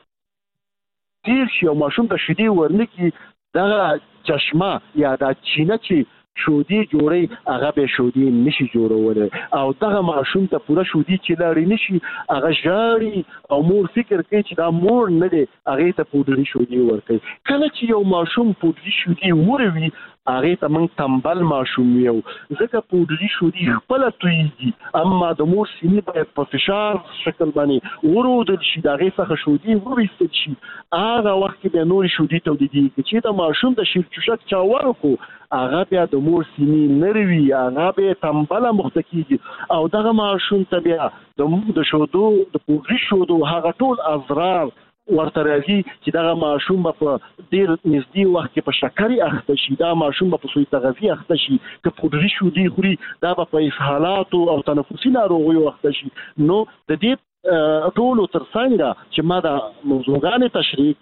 تیر شي او ماشوم ته شیدې ورنه کړي دغه چشمه یا دا چینه چې شیدې جوړي هغه به شیدې نشي جوړولی او دغه ماشوم ته پوره شیدې چې لاړې نشي هغه ژاړي او مور فکر کوي چې دا مور نه دی، هغې ته پودري شیدې ورکوي. کله چې یو ماشوم پودري شیدې وروي هغې ته موږ تنبل ماشوم یو، ځکه پودري شیدې خپله تویېږي، اما د مور سینې باید په فشار شکل باندې ورودل شي، د هغې څخه شیدې وویستل شي. هغه وخت کې بیا نورې شیدې تولیدېږي چې د ماشوم د شیر چوشک چا ورکړو هغه بیا د مور سینې نه روي، هغه بیا تنبله مخته کېږي او دغه ماشوم ته بیا د شیدو د پودري شیدو هغه ټول اضرار ورته راځي چې دغه ماشوم به په ډېر نږدې وخت کې په شکرې اخته شي، دا ماشوم به په سوء تغذیې اخته شي، که پودري شیدې خوري دا به په اسهالاتو او تنفسي ناروغیو اخته شي. نو د دې ټولو تر څنګ چې ما دا موضوعګانې تشریح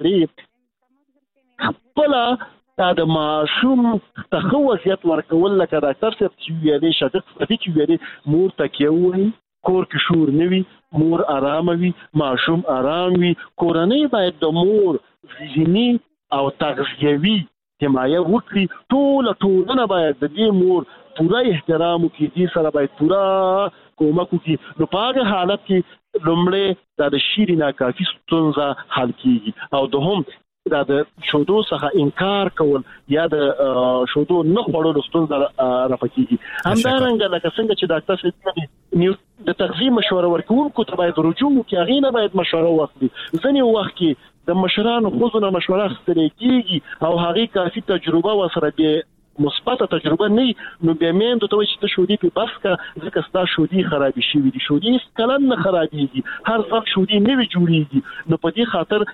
کړي خپله دا د ماشوم ته ښه وضعیت ورکول لکه ډاکټر صاحب چې ویلې شفیق صفي چې ویلې مور تکیه ووایي، کور کې شور نه وي، مور آرامه وي، ماشوم آرام وي. کورنۍ باید د مور ذهني او تغذیوي حمایه وکړي. ټوله ټولنه باید د دې مور پوره احترام وکړي، دې سره باید پوره کومک وکړي. نو په هغه حالت کې لومړی دا د شیرې ناکافي ستونزه حل کېږي او دوهم دا د شیدو څخه انکار کول یا د شیدو نه خوړلو ستونزه رفع کېږي. همدارنګه لکه څنګه چې ډاکټر صاحب د تغذیې مشوره ورکوونکو ته باید رجوع وکړي، هغې نه باید مشوره واخلي. ځینې وخت کې د مشرانو ښځو نه مشوره اخیستلی کېږي او هغې کافي تجربه ورسره بې مثبته تجربه نه وي، نو بیا میندو ته وایي چې ته شیدې پې بس کړه ځکه ستا شیدې خرابې شوي دي. شیدې هېڅکله نه خرابېږي، هر وخت شیدې نوې جوړېږي. نو په دې خاطر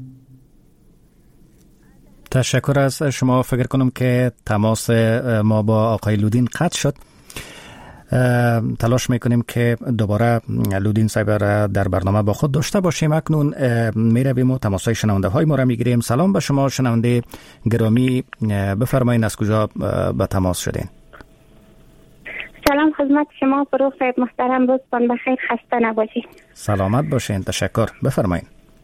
تشکر از شما. فکر کنم که تماس ما با آقای لودین قطع شد. تلاش میکنیم که دوباره لودین صاحب را در برنامه با خود داشته باشیم. اکنون میرویم و تماسهای شنونده های ما را میگیریم. سلام به شما شنونده گرامی، بفرمایید از کجا به تماس شدین؟ سلام خدمت شما فروغ صاحب محترم، روزتان بخیر، خسته نباشید. سلامت باشین، تشکر. بفرمایید.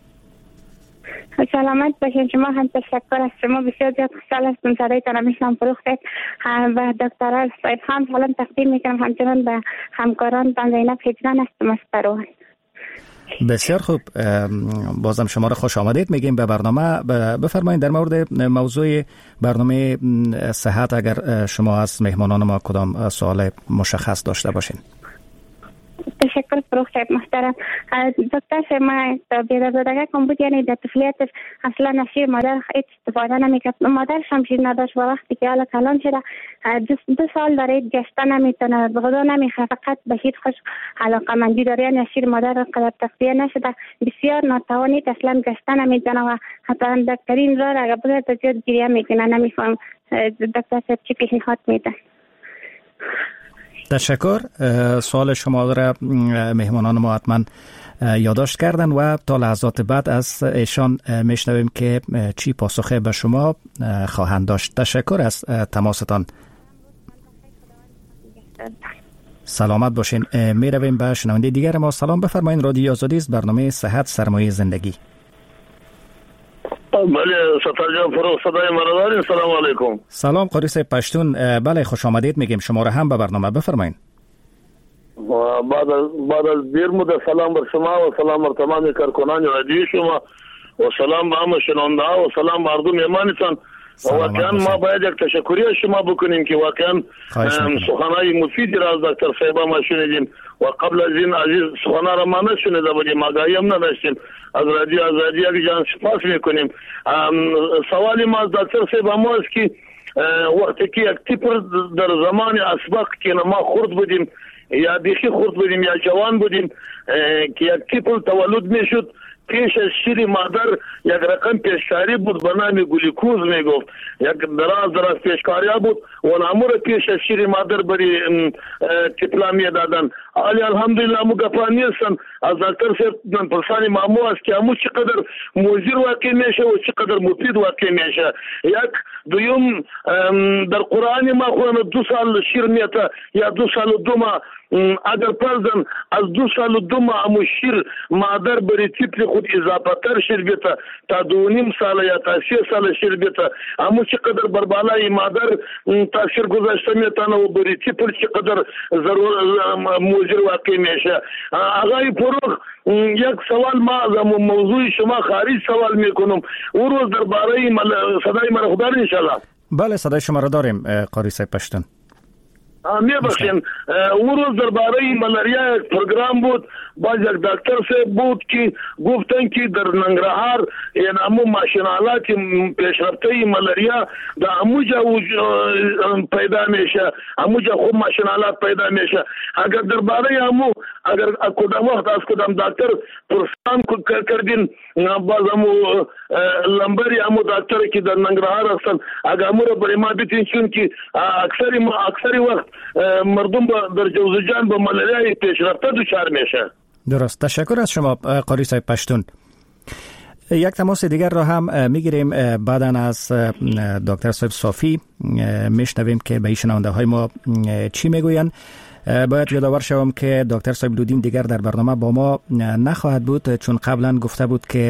سلامت باشین. شما هم تشکر از شما، بسیار زیاد خوشحال هستم صدایتان میشنوم فروغ صاحب و دکتر صاحب هم سلام تقدیم میکنم، همچنان به همکاران بن زینب هجران هستم از پروان. بسیار خوب، بازم شما را خوش آمدید میگیم به برنامه. بفرمایید در مورد موضوع برنامه صحت اگر شما از مهمانان ما کدام سوال مشخص داشته باشین. تشکر فروغ صاحب محترم. دکتر صاحب ما بیدار زدگی کم بود، یعنی در طفلیتش اصلا نشیر مادر هیچ استفاده نمیکرد، مادرش هم شیر نداشت و وقتی که حالا کلان شده دو, دو سال داره گشته نمیتونه، به غذا نمیخوره، فقط به شیر خوش علاقه مندی داره، یعنی شیر مادر قدر تغذیه نشده، بسیار ناتوانید، اصلا گشته نمیتونه و حتی دکترین را اگر بگه تا زیاد گریه میکنه. نمیفهم دکتر صاحب چی پیشنهاد میده؟ تشکر. سوال شما را مهمانان ما حتما یادداشت کردن و تا لحظات بعد از ایشان میشنویم که چی پاسخه به شما خواهند داشت. تشکر از تماستان. سلامت باشین. می رویم به شنونده دیگر ما. سلام، بفرمایید. رادیو آزادی است، برنامه صحت سرمایه زندگی. بله ستار جان فروغ صدای مرا دارین؟ سلام علیکم. سلام قاری صاحب پشتون. بله خوش آمدید میگیم شما را هم به برنامه. بفرمایید. بعد از بعد از دیر مدت سلام بر شما و سلام بر تمام کارکنان رادیو شما و سلام به همه شنونده ها و سلام مردم ایمانتان. واقعا ما باید یک تشکری از شما بکنیم که واقعا سخنهای مفیدی را از دکتر صاحب ما شنیدیم و قبل از این عزیز سخنها را ما نشنیده بودیم، آگاهی هم نداشتیم. از رادیو آزادی جان سپاس میکنیم. سوالی ما از دکتر صاحب ما است که وقتی که یک تیپر در زمان اسبق که ما خرد بودیم یا بیخی خرد بودیم یا جوان بودیم که یک تیپر تولد میشد، پیش از شیر مادر یک رقم پیشکاری بود به نام گلوکوز میگفت، یک دراز دراز پیشکاری بود و نامور پیش از شیر مادر بری تپلا میدادن. علی الحمدلله مو گپا نیستن از دکتر صاحب پرسانی مامو است که امو چقدر مضر واقع میشه و چقدر مفید واقع میشه. یک دویم در قرآن ما خوانه دو سال شیر میته یا دو سال دوما، اگر پرزن از دو سال دوما امو شیر مادر بری تیپل خود اضافه تر شیر بیتا تا دو نیم سال یا تا سی سال شیر بیتا، امو چقدر بر بالای مادر تاثیر گذاشته میتونه و بری تیپل چقدر ضرور موجر واقع میشه. آقای فروغ یک سوال ما از موضوع شما خارج سوال میکنم، او روز درباره مل... صدای من خدا انشالله. بله صدای شما را داریم قاری صاحب پشتون. میبخشین او روز درباره ملاریا پروگرام بود، باز یک دکتر صاحب بود که گفتن که در ننگرهار این امو ماشینالات پیشرفته ملاریا در اموجا پیدا میشه، اموجا خوب ماشینالات پیدا میشه. اگر درباره امو اگر کدام وقت از کدام دکتر پرسان کردین باز امو لمبری امو دکتر که در ننگرهار هستن اگر امو را برای ما بیتین، چون که اکثری اکثری وقت مردم در جوزجان با ملاریا پیشرفته دچار میشه. درست. تشکر از شما قاری صاحب پشتون. یک تماس دیگر را هم میگیریم بعداً از دکتر صاحب صافی میشنویم که به شنونده های ما چی میگوین. باید یادآور شوم که دکتر صاحب لودین دیگر در برنامه با ما نخواهد بود، چون قبلا گفته بود که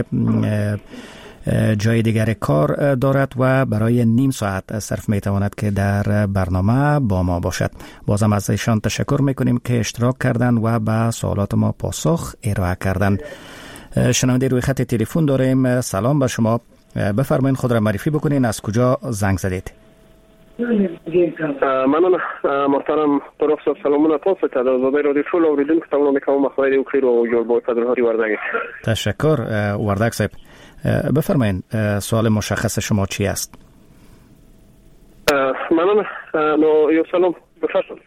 جای دیگر کار دارد و برای نیم ساعت صرف میتواند که در برنامه با ما باشد. بازم از ایشان تشکر میکنیم که اشتراک کردن و به سوالات ما پاسخ ارائه کردن. شنونده روی خط تلفن داریم. سلام به شما، بفرمایید خود را معرفی بکنین، از کجا زنگ زدید؟ منم محترم طرف صاحب سلامونه تاسو ته د زړه رادیو ټول اوریدونکو ته کوم خبرې وکړو او جوړ بو تدریجي وردګ. تشکر وردګ صاحب. بفرمایید سوال مشخص شما چی است؟ منم نو یو سلام بفرمایید.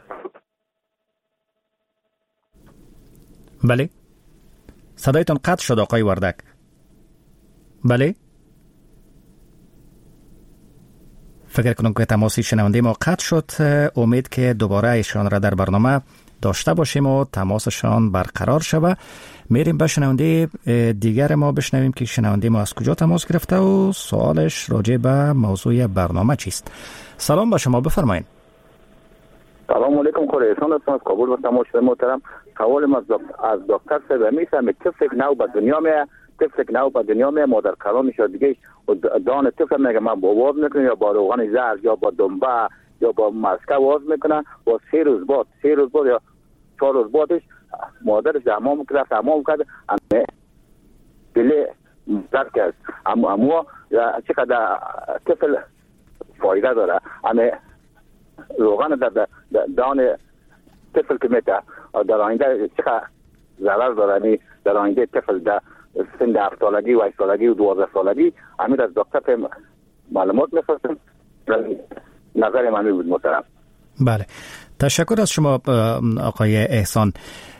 بله صدایتون قطع شد آقای وردګ. فکر کنم که تماسی شنونده ما قطع شد. امید که دوباره ایشان را در برنامه داشته باشیم و تماسشان برقرار شود. میریم به شنونده دیگر ما بشنویم که شنونده ما از کجا تماس گرفته و سوالش راجع به موضوع برنامه چیست. سلام با شما، بفرمایید. سلام علیکم. خورشان هستم از کابل و تماشاگر محترم. سوالم از از دکتر صاحب میسم طفل نو به دنیا میاد، طفل نو به دنیا میاد، مادر کلانش دیگه دان طفل میگه من با واز میکنه یا با روغن زرد یا با دنبه یا با مسکه واز میکنه و سه روز بعد سه روز بعد یا چهار روز بعدش مادرش حمام کرد حمام کرد اما بله درک کرد اما اما چقدر طفل فایده داره اما روغن در دان طفل که میته در آینده چقدر ضرر داره در آینده طفل در سن هفت سالگی و هشت سالگی و دوازده سالگی امیر از دکتر معلومات می‌خواستم. نظر من بود محترم. بله، تشکر از شما آقای احسان.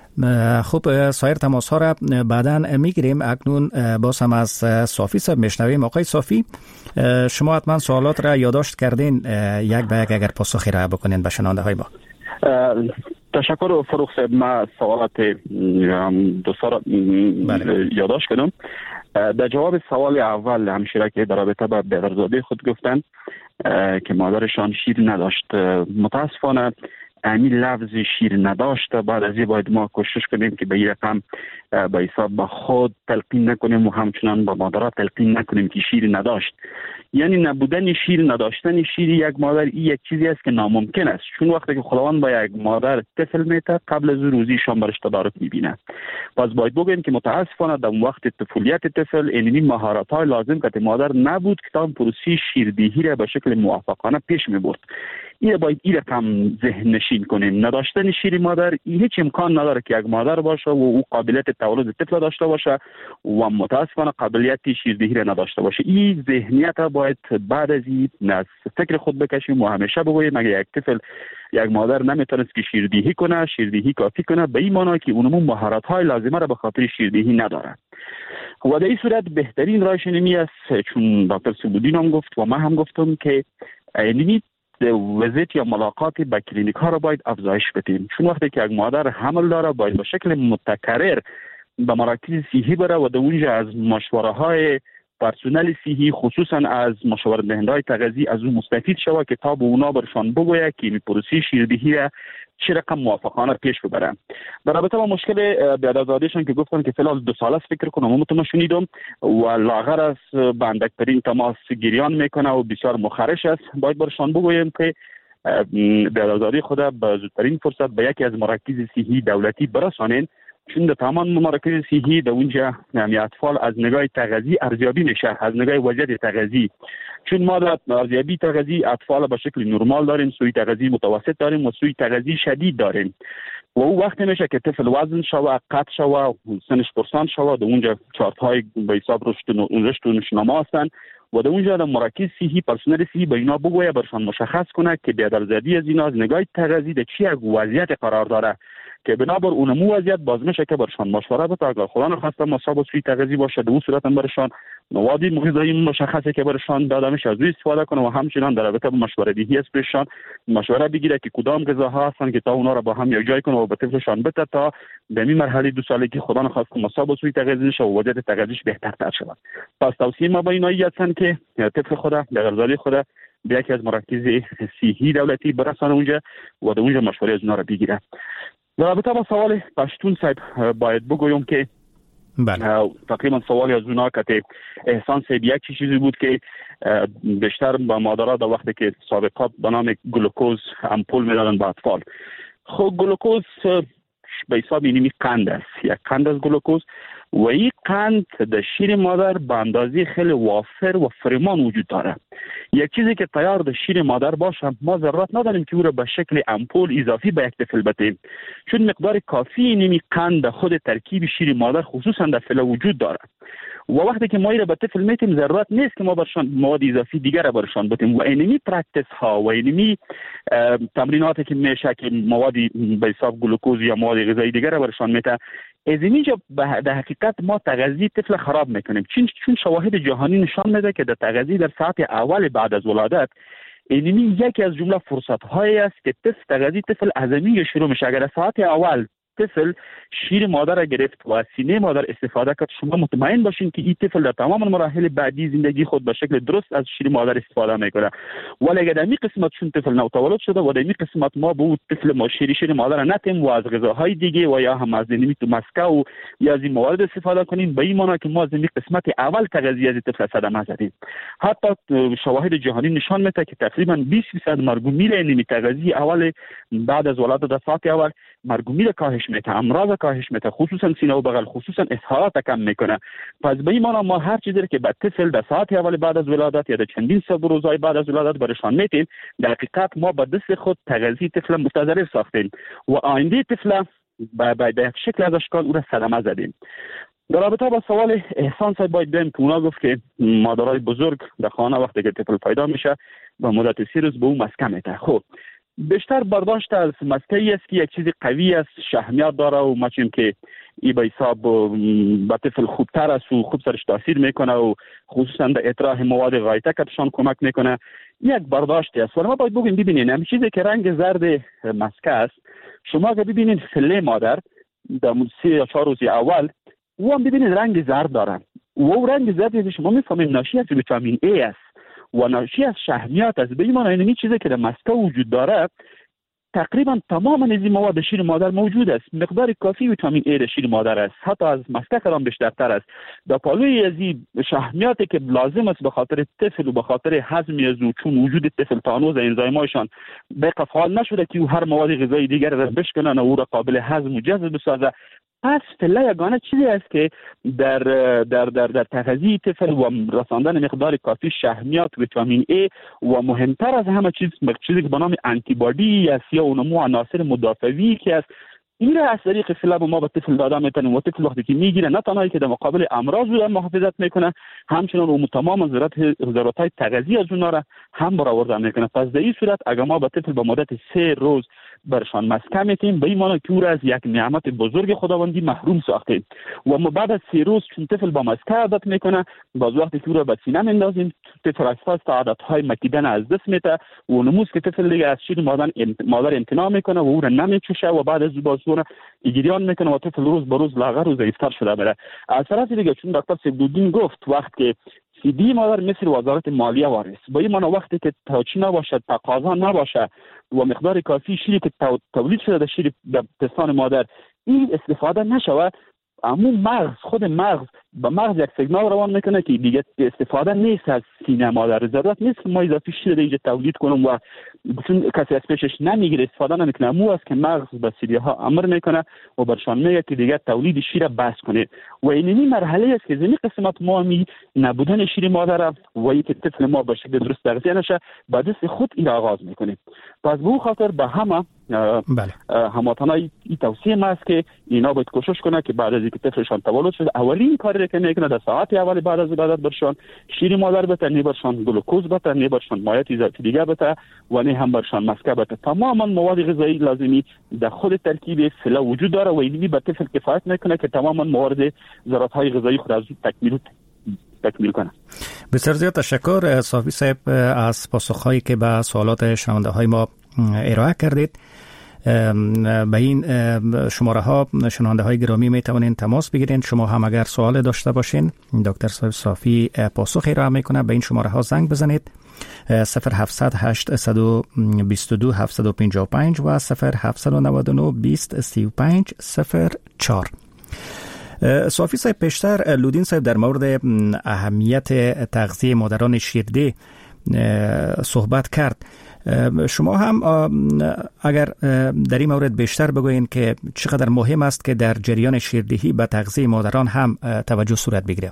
خب سایر تماس ها را بعداً میگیریم. اکنون باز هم از صافی صاحب میشنویم. آقای صافی، شما حتما سوالات را یادداشت کردین، یک به یک اگر پاسخی را بکنین به شنونده های ما. تشکر فروخ صاحب. ما سوالات دوستا را یادداشت کردم. در جواب سوال اول همشیره که در رابطه با بیدرزاده خود گفتن که مادرشان شیر نداشت، متاسفانه همین لفظ شیر نداشته بعد از این باید ما کوشش کنیم که به این رقم به حساب با خود تلقین نکنیم و همچنان با مادرها تلقین نکنیم که شیر نداشت. یعنی نبودن شیر، نداشتن شیر یک مادر این یک چیزی است که ناممکن است، چون وقتی که خداوند با یک مادر طفل میته قبل از روزیشان برش تدارک میبینه. پس باید بگویم که متاسفانه در وقت طفولیت طفل اینمی مهارت های لازم که مادر نبود که تا پروسی شیردهی را به شکل موفقانه پیش میبرد. این باید این رقم ذهن نشین کنیم. نداشتن شیر مادر این هیچ امکان نداره که یک مادر باشه و او قابلیت تولد طفل داشته باشه و متاسفانه قابلیت شیردهی را نداشته باشه. این ذهنیت را باید بعد از این از فکر خود بکشیم و همیشه بگوییم اگه یک طفل یک مادر نمیتونست که شیردهی کنه، شیردهی کافی کنه، به این معنی که اونمون مهارت های لازمه را به خاطر شیردهی نداره. و در این صورت بهترین راهش اینمی است، چون دکتر سبودین هم گفت و من هم گفتم که اینمی وزیت یا ملاقات با کلینیک ها را باید افزایش بدیم، چون وقتی که یک مادر حمل داره باید به شکل متکرر به مراکز صحی بره و در اونجا از مشوره های پرسنل صحی خصوصا از مشاوره دهنده های تغذیه از اون مستفید شود که تا به اونا برشان بگوید که این پروسه شیردهی را چه رقم موافقانه پیش ببرن. در رابطه با مشکل بیادرزادیشان که گفتن که فعلا دو سال است فکر کنم متون شنیدم و لاغر است به اندکترین تماس گریان میکنه و بسیار مخرش است، باید برشان بگویم که بیادرزادی خود به زودترین فرصت به یکی از مراکز صحی دولتی برسانین، چون در تمام مراکز صحی در اونجا یعنی اطفال از نگاه تغذیه ارزیابی میشه، از نگاه وضعیت تغذیه، چون ما در ارزیابی تغذیه اطفال به شکل نرمال داریم، سوی تغذیه متوسط داریم و سوی تغذیه شدید داریم و او وقتی میشه که طفل وزن شوه، قد شوه، سنش پرسان شوه، در اونجا چارت های به حساب رشد و نشنما هستند و در اونجا در مراکز صحی پرسنل صحی به اینا بگویه برشان مشخص کنه که بیادرزادی از اینا از نگاه تغذیه در چی یک وضعیت قرار داره که بنابر اونمو وضعیت باز میشه که برشان مشوره بده. اگر خدا نخواسته مصاب سوی تغذیه باشه در اون صورت هم برشان مواد غذایی مشخصه که برشان داده میشه از روی استفاده کنه و همچنان در رابطه با مشوره دهی از برشان مشوره بگیره که کدام غذاها هستن که تا اونا را با هم یک جای کنه و به طفلشان بده تا در این مرحله دو سالگی خدا نخواسته مصاب سوی تغذیه شه و وضعیت تغذیهش بهترتر شود. پس توصیه ما به اینایی هستن که طفل خود در غذای خود به یکی از مراکز صحی دولتی برسانه اونجا و در اونجا مشوره از اونا را بگیره. در رابطه با سوال پشتون صاحب باید بگویم که بله. تقریبا سوالی از اونا که احسان صاحب یک چیزی بود که بیشتر با مادرها در وقتی که سابقات به نام گلوکوز امپول میدادن به اطفال. خب گلوکوز به حساب اینمی قند است، یک قند از گلوکوز و این قند در شیر مادر به اندازه خیلی وافر و فریمان وجود داره. یک چیزی که تیار در شیر مادر باشه ما ضرورت نداریم که او را به شکل امپول اضافی به یک طفل بدیم، چون مقدار کافی اینمی قند خود ترکیب شیر مادر خصوصا در فعل وجود داره و وقتی که ما را به طفل میتیم ضرورت نیست که ما برشان مواد اضافی دیگر را برشان بدیم و اینمی پرکتیس ها و اینمی تمریناتی که میشه که مواد به حساب گلوکوز یا مواد غذایی دیگر را برشان میته از اینجا در حقیقت ما تغذیه طفل خراب میکنیم، چون چون شواهد جهانی نشان میده که در تغذیه در ساعت اول بعد از ولادت این یکی از جمله فرصت هایی است که طفل تغذیه طفل ازمی شروع میشه. اگر ساعت اول طفل شیر مادر گرفت و از سینه مادر استفاده کرد، شما مطمئن باشین که این طفل در تمام مراحل بعدی زندگی خود به شکل درست از شیر مادر استفاده میکنه. ولی اگر در این قسمت چون طفل نوتولد شده و در این قسمت ما به اون طفل ما شیر شیر مادر نتیم و از غذاهای دیگه و یا هم از نمی تو مسکه و یا از این موارد استفاده کنیم، به این معنی که ما از این قسمت اول تغذیه از طفل صدمه زدیم. حتی شواهد جهانی نشان میده که تقریبا بیست درصد مرگ و میر این تغذیه اول بعد از ولادت در ساعت اول مرگ و میر کاهش میده، امراض کاهش میده، خصوصا سینه و بغل، خصوصا اسهالات کم میکنه. پس به این معنی ما هر چیزی که به طفل در ساعت اول بعد از ولادت یا در چندین سه روزهای بعد از ولادت برشان میتیم، در حقیقت ما به دست خود تغذیه طفل متضرر ساختیم و آینده طفل به یک شکل از اشکال او را صدمه زدیم. در رابطه با سوال احسان صاحب باید بگم که اونا گفت که مادرای بزرگ در خانه وقتی که طفل پیدا میشه با مدت سی روز به اون مسکه میده. خب بیشتر برداشت از مسکه است که یک چیز قوی است، شحمیت داره و ما چیم که ای به حساب به طفل خوبتر است و خوب سرش تاثیر میکنه و خصوصا در اطراح مواد غایطه کتشان کمک میکنه. یک برداشتی است. ولی ما باید بگیم ببینید همین چیزی که رنگ زرد مسکه است، شما اگر ببینید فله مادر در سه یا چهار روز اول او هم ببینید رنگ زرد داره و او رنگ زرد شما میفهمید ناشی از ویتامین ای است و ناشی از شحمیات است. به این معنی این چیزی که در مسکه وجود داره تقریبا تمام از این مواد شیر مادر موجود است. مقدار کافی ویتامین ای در شیر مادر است، حتی از مسکه کلام بیشترتر است. در پالوی از این شحمیاتی که لازم است به خاطر طفل و به خاطر هضم از او، چون وجود طفل تانوز انزایمایشان به فعال نشده که او هر مواد غذایی دیگر را بشکنن و او را قابل هضم و جذب بسازه. پس فله یگانه چیزی است که در در در در تغذیه طفل و رساندن مقدار کافی شحمیات، ویتامین ای و مهمتر از همه چیز چیزی که به نام آنتی بادی است یا نمو عناصر مدافعی که است، این را از طریق فله ما به طفل داده میتونیم و طفل وقتی که میگیره نه تنها که در مقابل امراض رو محافظت میکنه، همچنین اون تمام ضرورت‌های تغذیه از اونها را هم برآورده میکنه. پس در این صورت اگر ما به طفل به مدت سه روز برشان مسکه میتیم، به این معنی که او را از یک نعمت بزرگ خداوندی محروم ساختیم و ما بعد از سه روز چون طفل با مسکه عادت میکنه، باز وقتی که او را به سینه میندازیم طفل اساس عادت‌های مکیدن از دست میده و نموز که طفل دیگه از شیر مادر مادر امتناع میکنه و او را نمیچوشه و بعد از باز اون ایگریان میکنه و طفل روز به روز لاغر و ضعیفتر شده بره. از طرف دیگه چون دکتر سیدالدین گفت وقت که سیدی مادر مثل وزارت مالیه وارث، با این معنی وقتی که تاچی نباشه، تقاضا نباشه و مقدار کافی شیری که تولید شده در شیر در پستان مادر این استفاده نشود، اما مغز خود مغز به مغز یک سیگنال روان میکنه که دیگه استفاده نیست از سینه مادر، ضرورت نیست که ما اضافی شیر دیگه تولید کنیم و چون کسی از پیشش نمیگیره استفاده نمیکنه. امو است که مغز به سیریه ها امر میکنه و برشان میگه که دیگه تولید شیر بس کنه و این مرحله است که زمین قسمت ما می نبودن شیر مادر و اینکه طفل ما به شکل درست تغذیه نشه با دست خود این آغاز میکنه. پس به اون خاطر به همه هموطنای این توصیه ما است که اینا باید کوشش کنه که بعد از اینکه طفلشان تولد شده اولین کاری که میکنه در ساعت اول بعد از ولادت برشان شیر مادر بده، نه برشان گلوکوز بده، نه برشان مایعات اضافی دیگه بده و نه هم برشان مسکه بده. تماما مواد غذایی لازمی در خود ترکیب فله وجود داره و این به طفل کفایت میکنه که تماما موارد ضرورت‌های غذایی خود از تکمیل تکمیل کنه. بسیار زیاد تشکر صافی صاحب از پاسخهایی که به سوالات شنونده های ما ارائه کردید. به این شماره ها شنونده های گرامی می توانید تماس بگیرید. شما هم اگر سوال داشته باشین دکتر صاحب صافی پاسخ ارائه میکنه. به این شماره ها زنگ بزنید صفر هفتصد هشت بیست و دو هفتصد و پنجاه و پنج و صفر هفتصد و نود و نه بیست سی و پنج صفر چهار. صافی صاحب پیشتر لودین صاحب در مورد اهمیت تغذیه مادران شیرده صحبت کرد. شما هم اگر در این مورد بیشتر بگوین که چقدر مهم است که در جریان شیردهی به تغذیه مادران هم توجه صورت بگیره.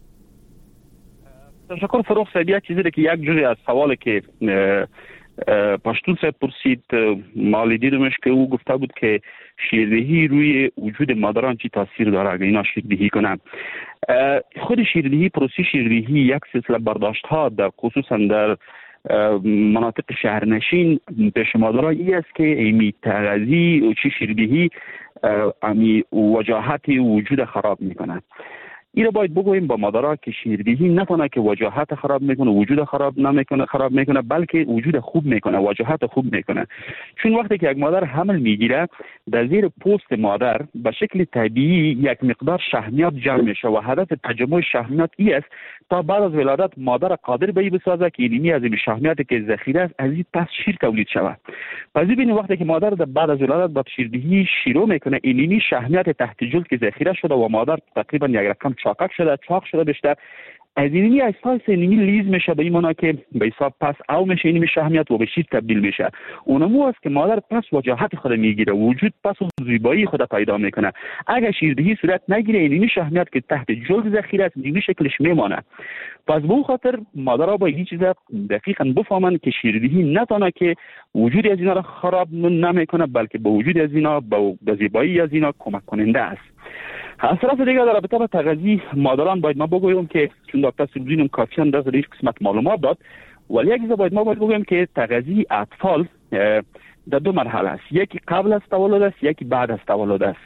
تشکر فروخ صاحب. یک چیزی که یک جزئی از سوالی که پشتون صاحب پرسید مالی دیدمش که او گفته بود که شیردهی روی وجود مادران چی تاثیر داره اگر اینا شیردهی کنن. خود شیردهی، پروسه شیردهی یک سلسله برداشت ها در خصوصا در مناطق شهرنشین پیش مادرها ای است که ایمی تغذیه و چی شیردهی امی وجاهت وجود خراب میکنه. این رو باید بگوییم با مادرها که شیردهی نه تنها که وجاهت خراب میکنه، وجود خراب نمیکنه، خراب میکنه، بلکه وجود خوب میکنه، وجاهت خوب میکنه. چون وقتی که یک مادر حمل میگیره، در زیر پوست مادر به شکل طبیعی یک مقدار شحمیات جمع میشه و هدف تجمع شحمیات این است تا بعد از ولادت مادر قادر به این بسازه که اینمی از این شحمیاتی که ذخیره است از این پس شیر تولید شود. پس ببینید وقتی که مادر بعد از ولادت با شیردهی شروع میکنه، اینمی شحمیات تحت جلد که ذخیره شده و مادر تقریبا یک رقم چاقک شده، چاق شده بیشتر، از اینمی اساس اینمی لیز میشه، به این معنی که به حساب پس او میشه اینمی شحمیات و به شیر تبدیل میشه. اونمو است که مادر پس وجاهت خود میگیره، وجود پس زیبایی خود پیدا میکنه. اگر شیردهی صورت نگیره، اینمی شحمیات که تحت جلد ذخیره است اینمی شکلش میمانه. پس به اون خاطر مادرها باید این چیز دقیقاً بفهمن که شیردهی نه تنها که وجود از اینا را خراب نمیکنه، بلکه به وجود از اینا، به زیبایی از اینا کمک کننده است. از طرف دیگه در رابطه با تغذیه مادران باید ما بگویم که چون دکتر سروزین کافیان در این قسمت معلومات داد، ولی یک چیز باید ما باید بگویم که تغذیه اطفال در دو مرحله است، یکی قبل از تولد است، یکی بعد از تولد است.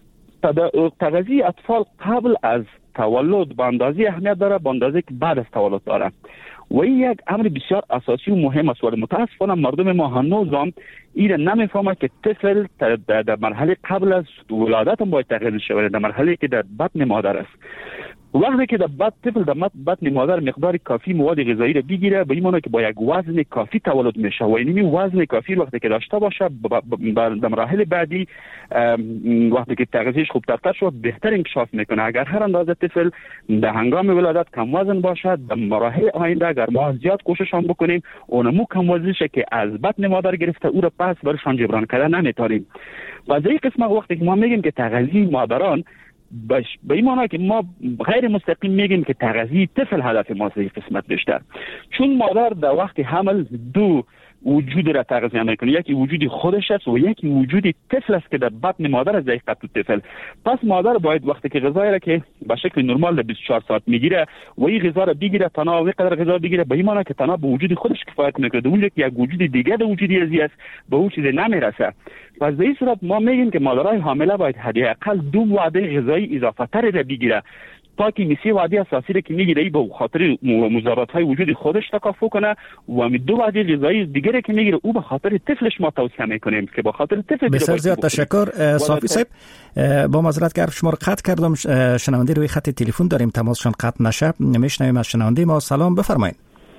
تغذیه اطفال قبل از تولد به اندازه اهمیت داره به اندازه که بعد از تولد داره و این یک امر بسیار اساسی و مهم است. ولی متاسفانه مردم ما هنوز هم این نمیفهمه که طفل در مرحله قبل از ولادت هم باید تغذیه شود، در مرحله که در بطن مادر است. وقتی که در بطن طفل در بطن مادر مقدار کافی مواد غذایی را بگیره، به این معنی که با یک وزن کافی تولد میشه و اینمی وزن کافی وقتی که داشته باشه در مراحل بعدی وقتی که تغذیهش خوب تر شد بهتر انکشاف میکنه. اگر هر اندازه طفل در هنگام ولادت کم وزن باشد، در مراحل آینده اگر ما زیاد کوشش هم بکنیم اونمو کم وزن شه که از بطن مادر گرفته او را پس برشان جبران کردن نمیتونیم. و از این قسمت وقتی که ما میگیم که تغذیه مادران باش به این معنی که ما غیر مستقیم میگیم که تغذیه طفل هدف ما این قسمت بیشتر، چون مادر در وقت حمل دو وجود را تغذیه میکنه، یکی وجودی خودش است و یکی وجودی طفل است که در بطن مادر است، در حقیقت طفل. پس مادر باید وقتی که غذایی را که به شکل نرمال در بیست و چهار ساعت میگیره و این غذا را بگیره، تنها و قدر غذا بگیره، به این معنی که تنها به وجود خودش کفایت میکنه، در اونجا که یک وجود دیگه در وجودی ازی است به اون چیز نمیرسه. پس در این صورت ما میگیم که مادرای حامله باید حداقل دو وعده غذایی اضافه تر را بگیره تا که میسی وعده اساسی را که میگیره ای به خاطر مضرات های وجود خودش تکافو کنه و دو وعده غذایی دیگه که میگیره او به خاطر طفلش ما توصیه میکنیم که به خاطر طفل. بسیار زیاد تشکر صافی صاحب. با معذرت که شما رو قطع کردم، شنونده روی خط تلفن داریم، تماسشان قطع نشه. میشنویم از شنونده ما. سلام، بفرمایید.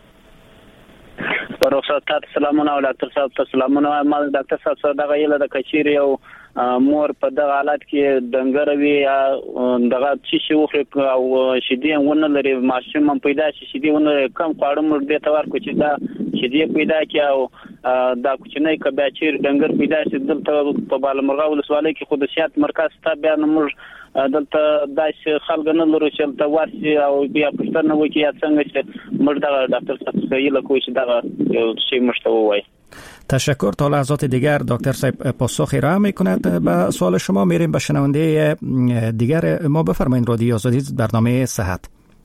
رخصت تاسو سلامونه او ډاکټر صاحب ته سلامونه. ما ډاکټر صاحب سره دغه یله د کچيري او مور په دغه حالت کې دنګروي دغه چې شي وخت او شیدې ونه لري، ماشوم هم پیدا شي شیدې ونه کم خواړه مړ دې تور کو چې دا شیدې پیدا کی او دا کوچنۍ کبه چې دنګر پیدا شي دلته په بالمرغه ولسوالۍ کې خودشیات مرکز ته بیا نمر دلته داش خلک نه لري چې ته ورسي او بیا پښتنه وکي یا څنګه چې مړ دغه ډاکټر صاحب یې کوی چې دغه شی مشته وای. تشکر. تا لحظات دیگر دکتر صاحب پاسخی را میکند به سوال شما. میریم به شنونده دیگر ما. بفرمایید. رادیو آزادی برنامه صحت.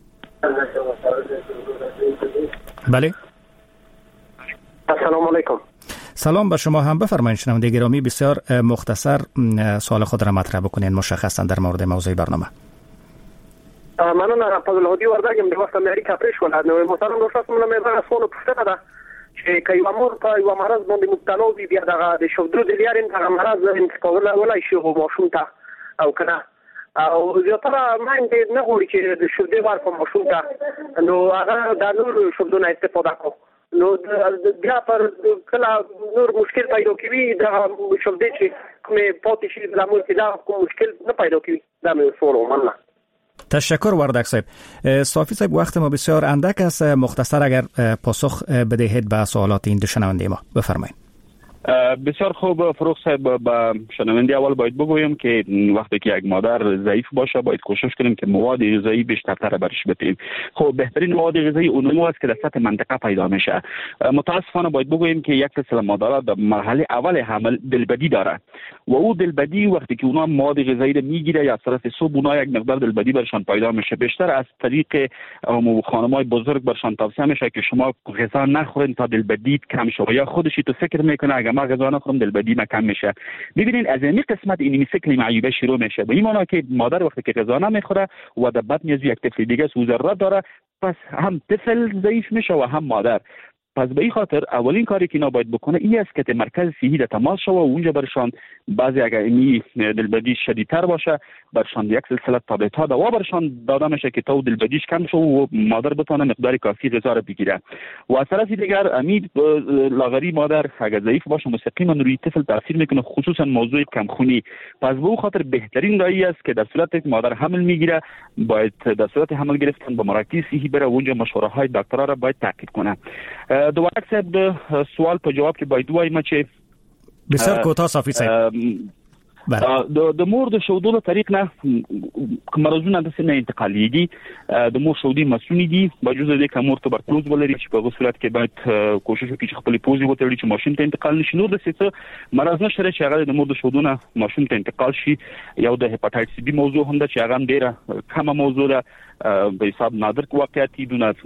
بله. السلام علیکم. سلام به شما هم. بفرمایید شنونده گرامی، بسیار مختصر سوال خود را مطرح بکنید مشخصا در مورد موضوع برنامه. مننه. فضل هدی ورداګم د وخت امریکا پرېښ ولادت نو محترم دوست موږ مې دا سوال پوښتنه ده چې کایو امور په یو مرض باندې مبتلا وي بیا دغه د شودرو د لیارین دغه مرض انتقال ولای شي او ماشوم ته او کنه او زیاتره مانډ نه غوړي چې د شودې ور په ماشوم ته نو هغه د نور شودونه استفاده کو نو بیا پر کله نور مشکل پیدا کوي د شودې چې کومه پاتې شي د امور کې دا کوم مشکل نه پیدا کوي. دا مې سوال ومنه. تشکر وردک صاحب. صافی صاحب وقت ما بسیار اندک است، مختصر اگر پاسخ بدهید به سوالات این دو شنونده ما. بفرمایید. بسیار خوب فروغ صاحب. با شنونده اول باید بگویم که وقتی که یک مادر ضعیف باشه باید کوشش کنیم که مواد غذایی بیشتر برش بدیم. خب بهترین مواد غذایی اونمو است که در سطح منطقه پیدا میشه. متاسفانه باید بگویم که یک سلسله مادرها در مرحله اول حمل دلبدی داره و او دلبدی وقتی که اونا مواد غذایی رو میگیره یا طرف صبح اونا یک مقدار دلبدی برشان پیدا میشه. بیشتر از طریق خانمای بزرگ برشان توصیه میشه که شما غذا نخورین تا دلبدی کم شه یا خودش تو فکر میکنه اگر ما غذا نخورم دلبدی ما کم میشه. ببینید از این قسمت این سیکل معیوبه شروع میشه، به این معنی که مادر وقتی که غذا نمیخوره و در بطن از یک طفل دیگه ضرورت داره، پس هم طفل ضعیف میشه و هم مادر. پس به این خاطر اولین کاری که اینا باید بکنه این است که مرکز صحی را تماس شوه و اونجا برشان بعضی اگر اینی دلبدی شدیدتر باشه برشان یک سلسله تابلت ها دوا برشان داده میشه که تا دلبدیش کم شه و مادر بتونه مقدار کافی غذا را بگیره. و از طرف دیگر امید لاغری مادر اگر ضعیف باشه مستقیما روی طفل تاثیر میکنه، خصوصا موضوع کمخونی. پس به اون خاطر بهترین رای است که در صورتی که مادر حمل میگیره باید در صورت حمل گرفتن به مراکز صحی بره و اونجا مشوره های دکترا را باید تاکید کنه. دوباره صاحب سوال په جواب کې باید وایم چې بسیار کوتاه صافی صاحب د مور د شودو طریق نه مرزونه د سینې انتقالیږي، د مور شودي مسونی دي باجوزه د کومور توبرکلوز ولري چې په صورت کې باید کوشش وکړي چې خپل پوزي وتړي چې ماشين ته انتقال نشي. نور د سیسه مرز نشره چې هغه د مور د شودونه ماشين ته انتقال شي. یو د هپاتایتس بی موضوع هم د چې هغه ډیره کمه موضوع ده، به حساب نادر واقعیت دي.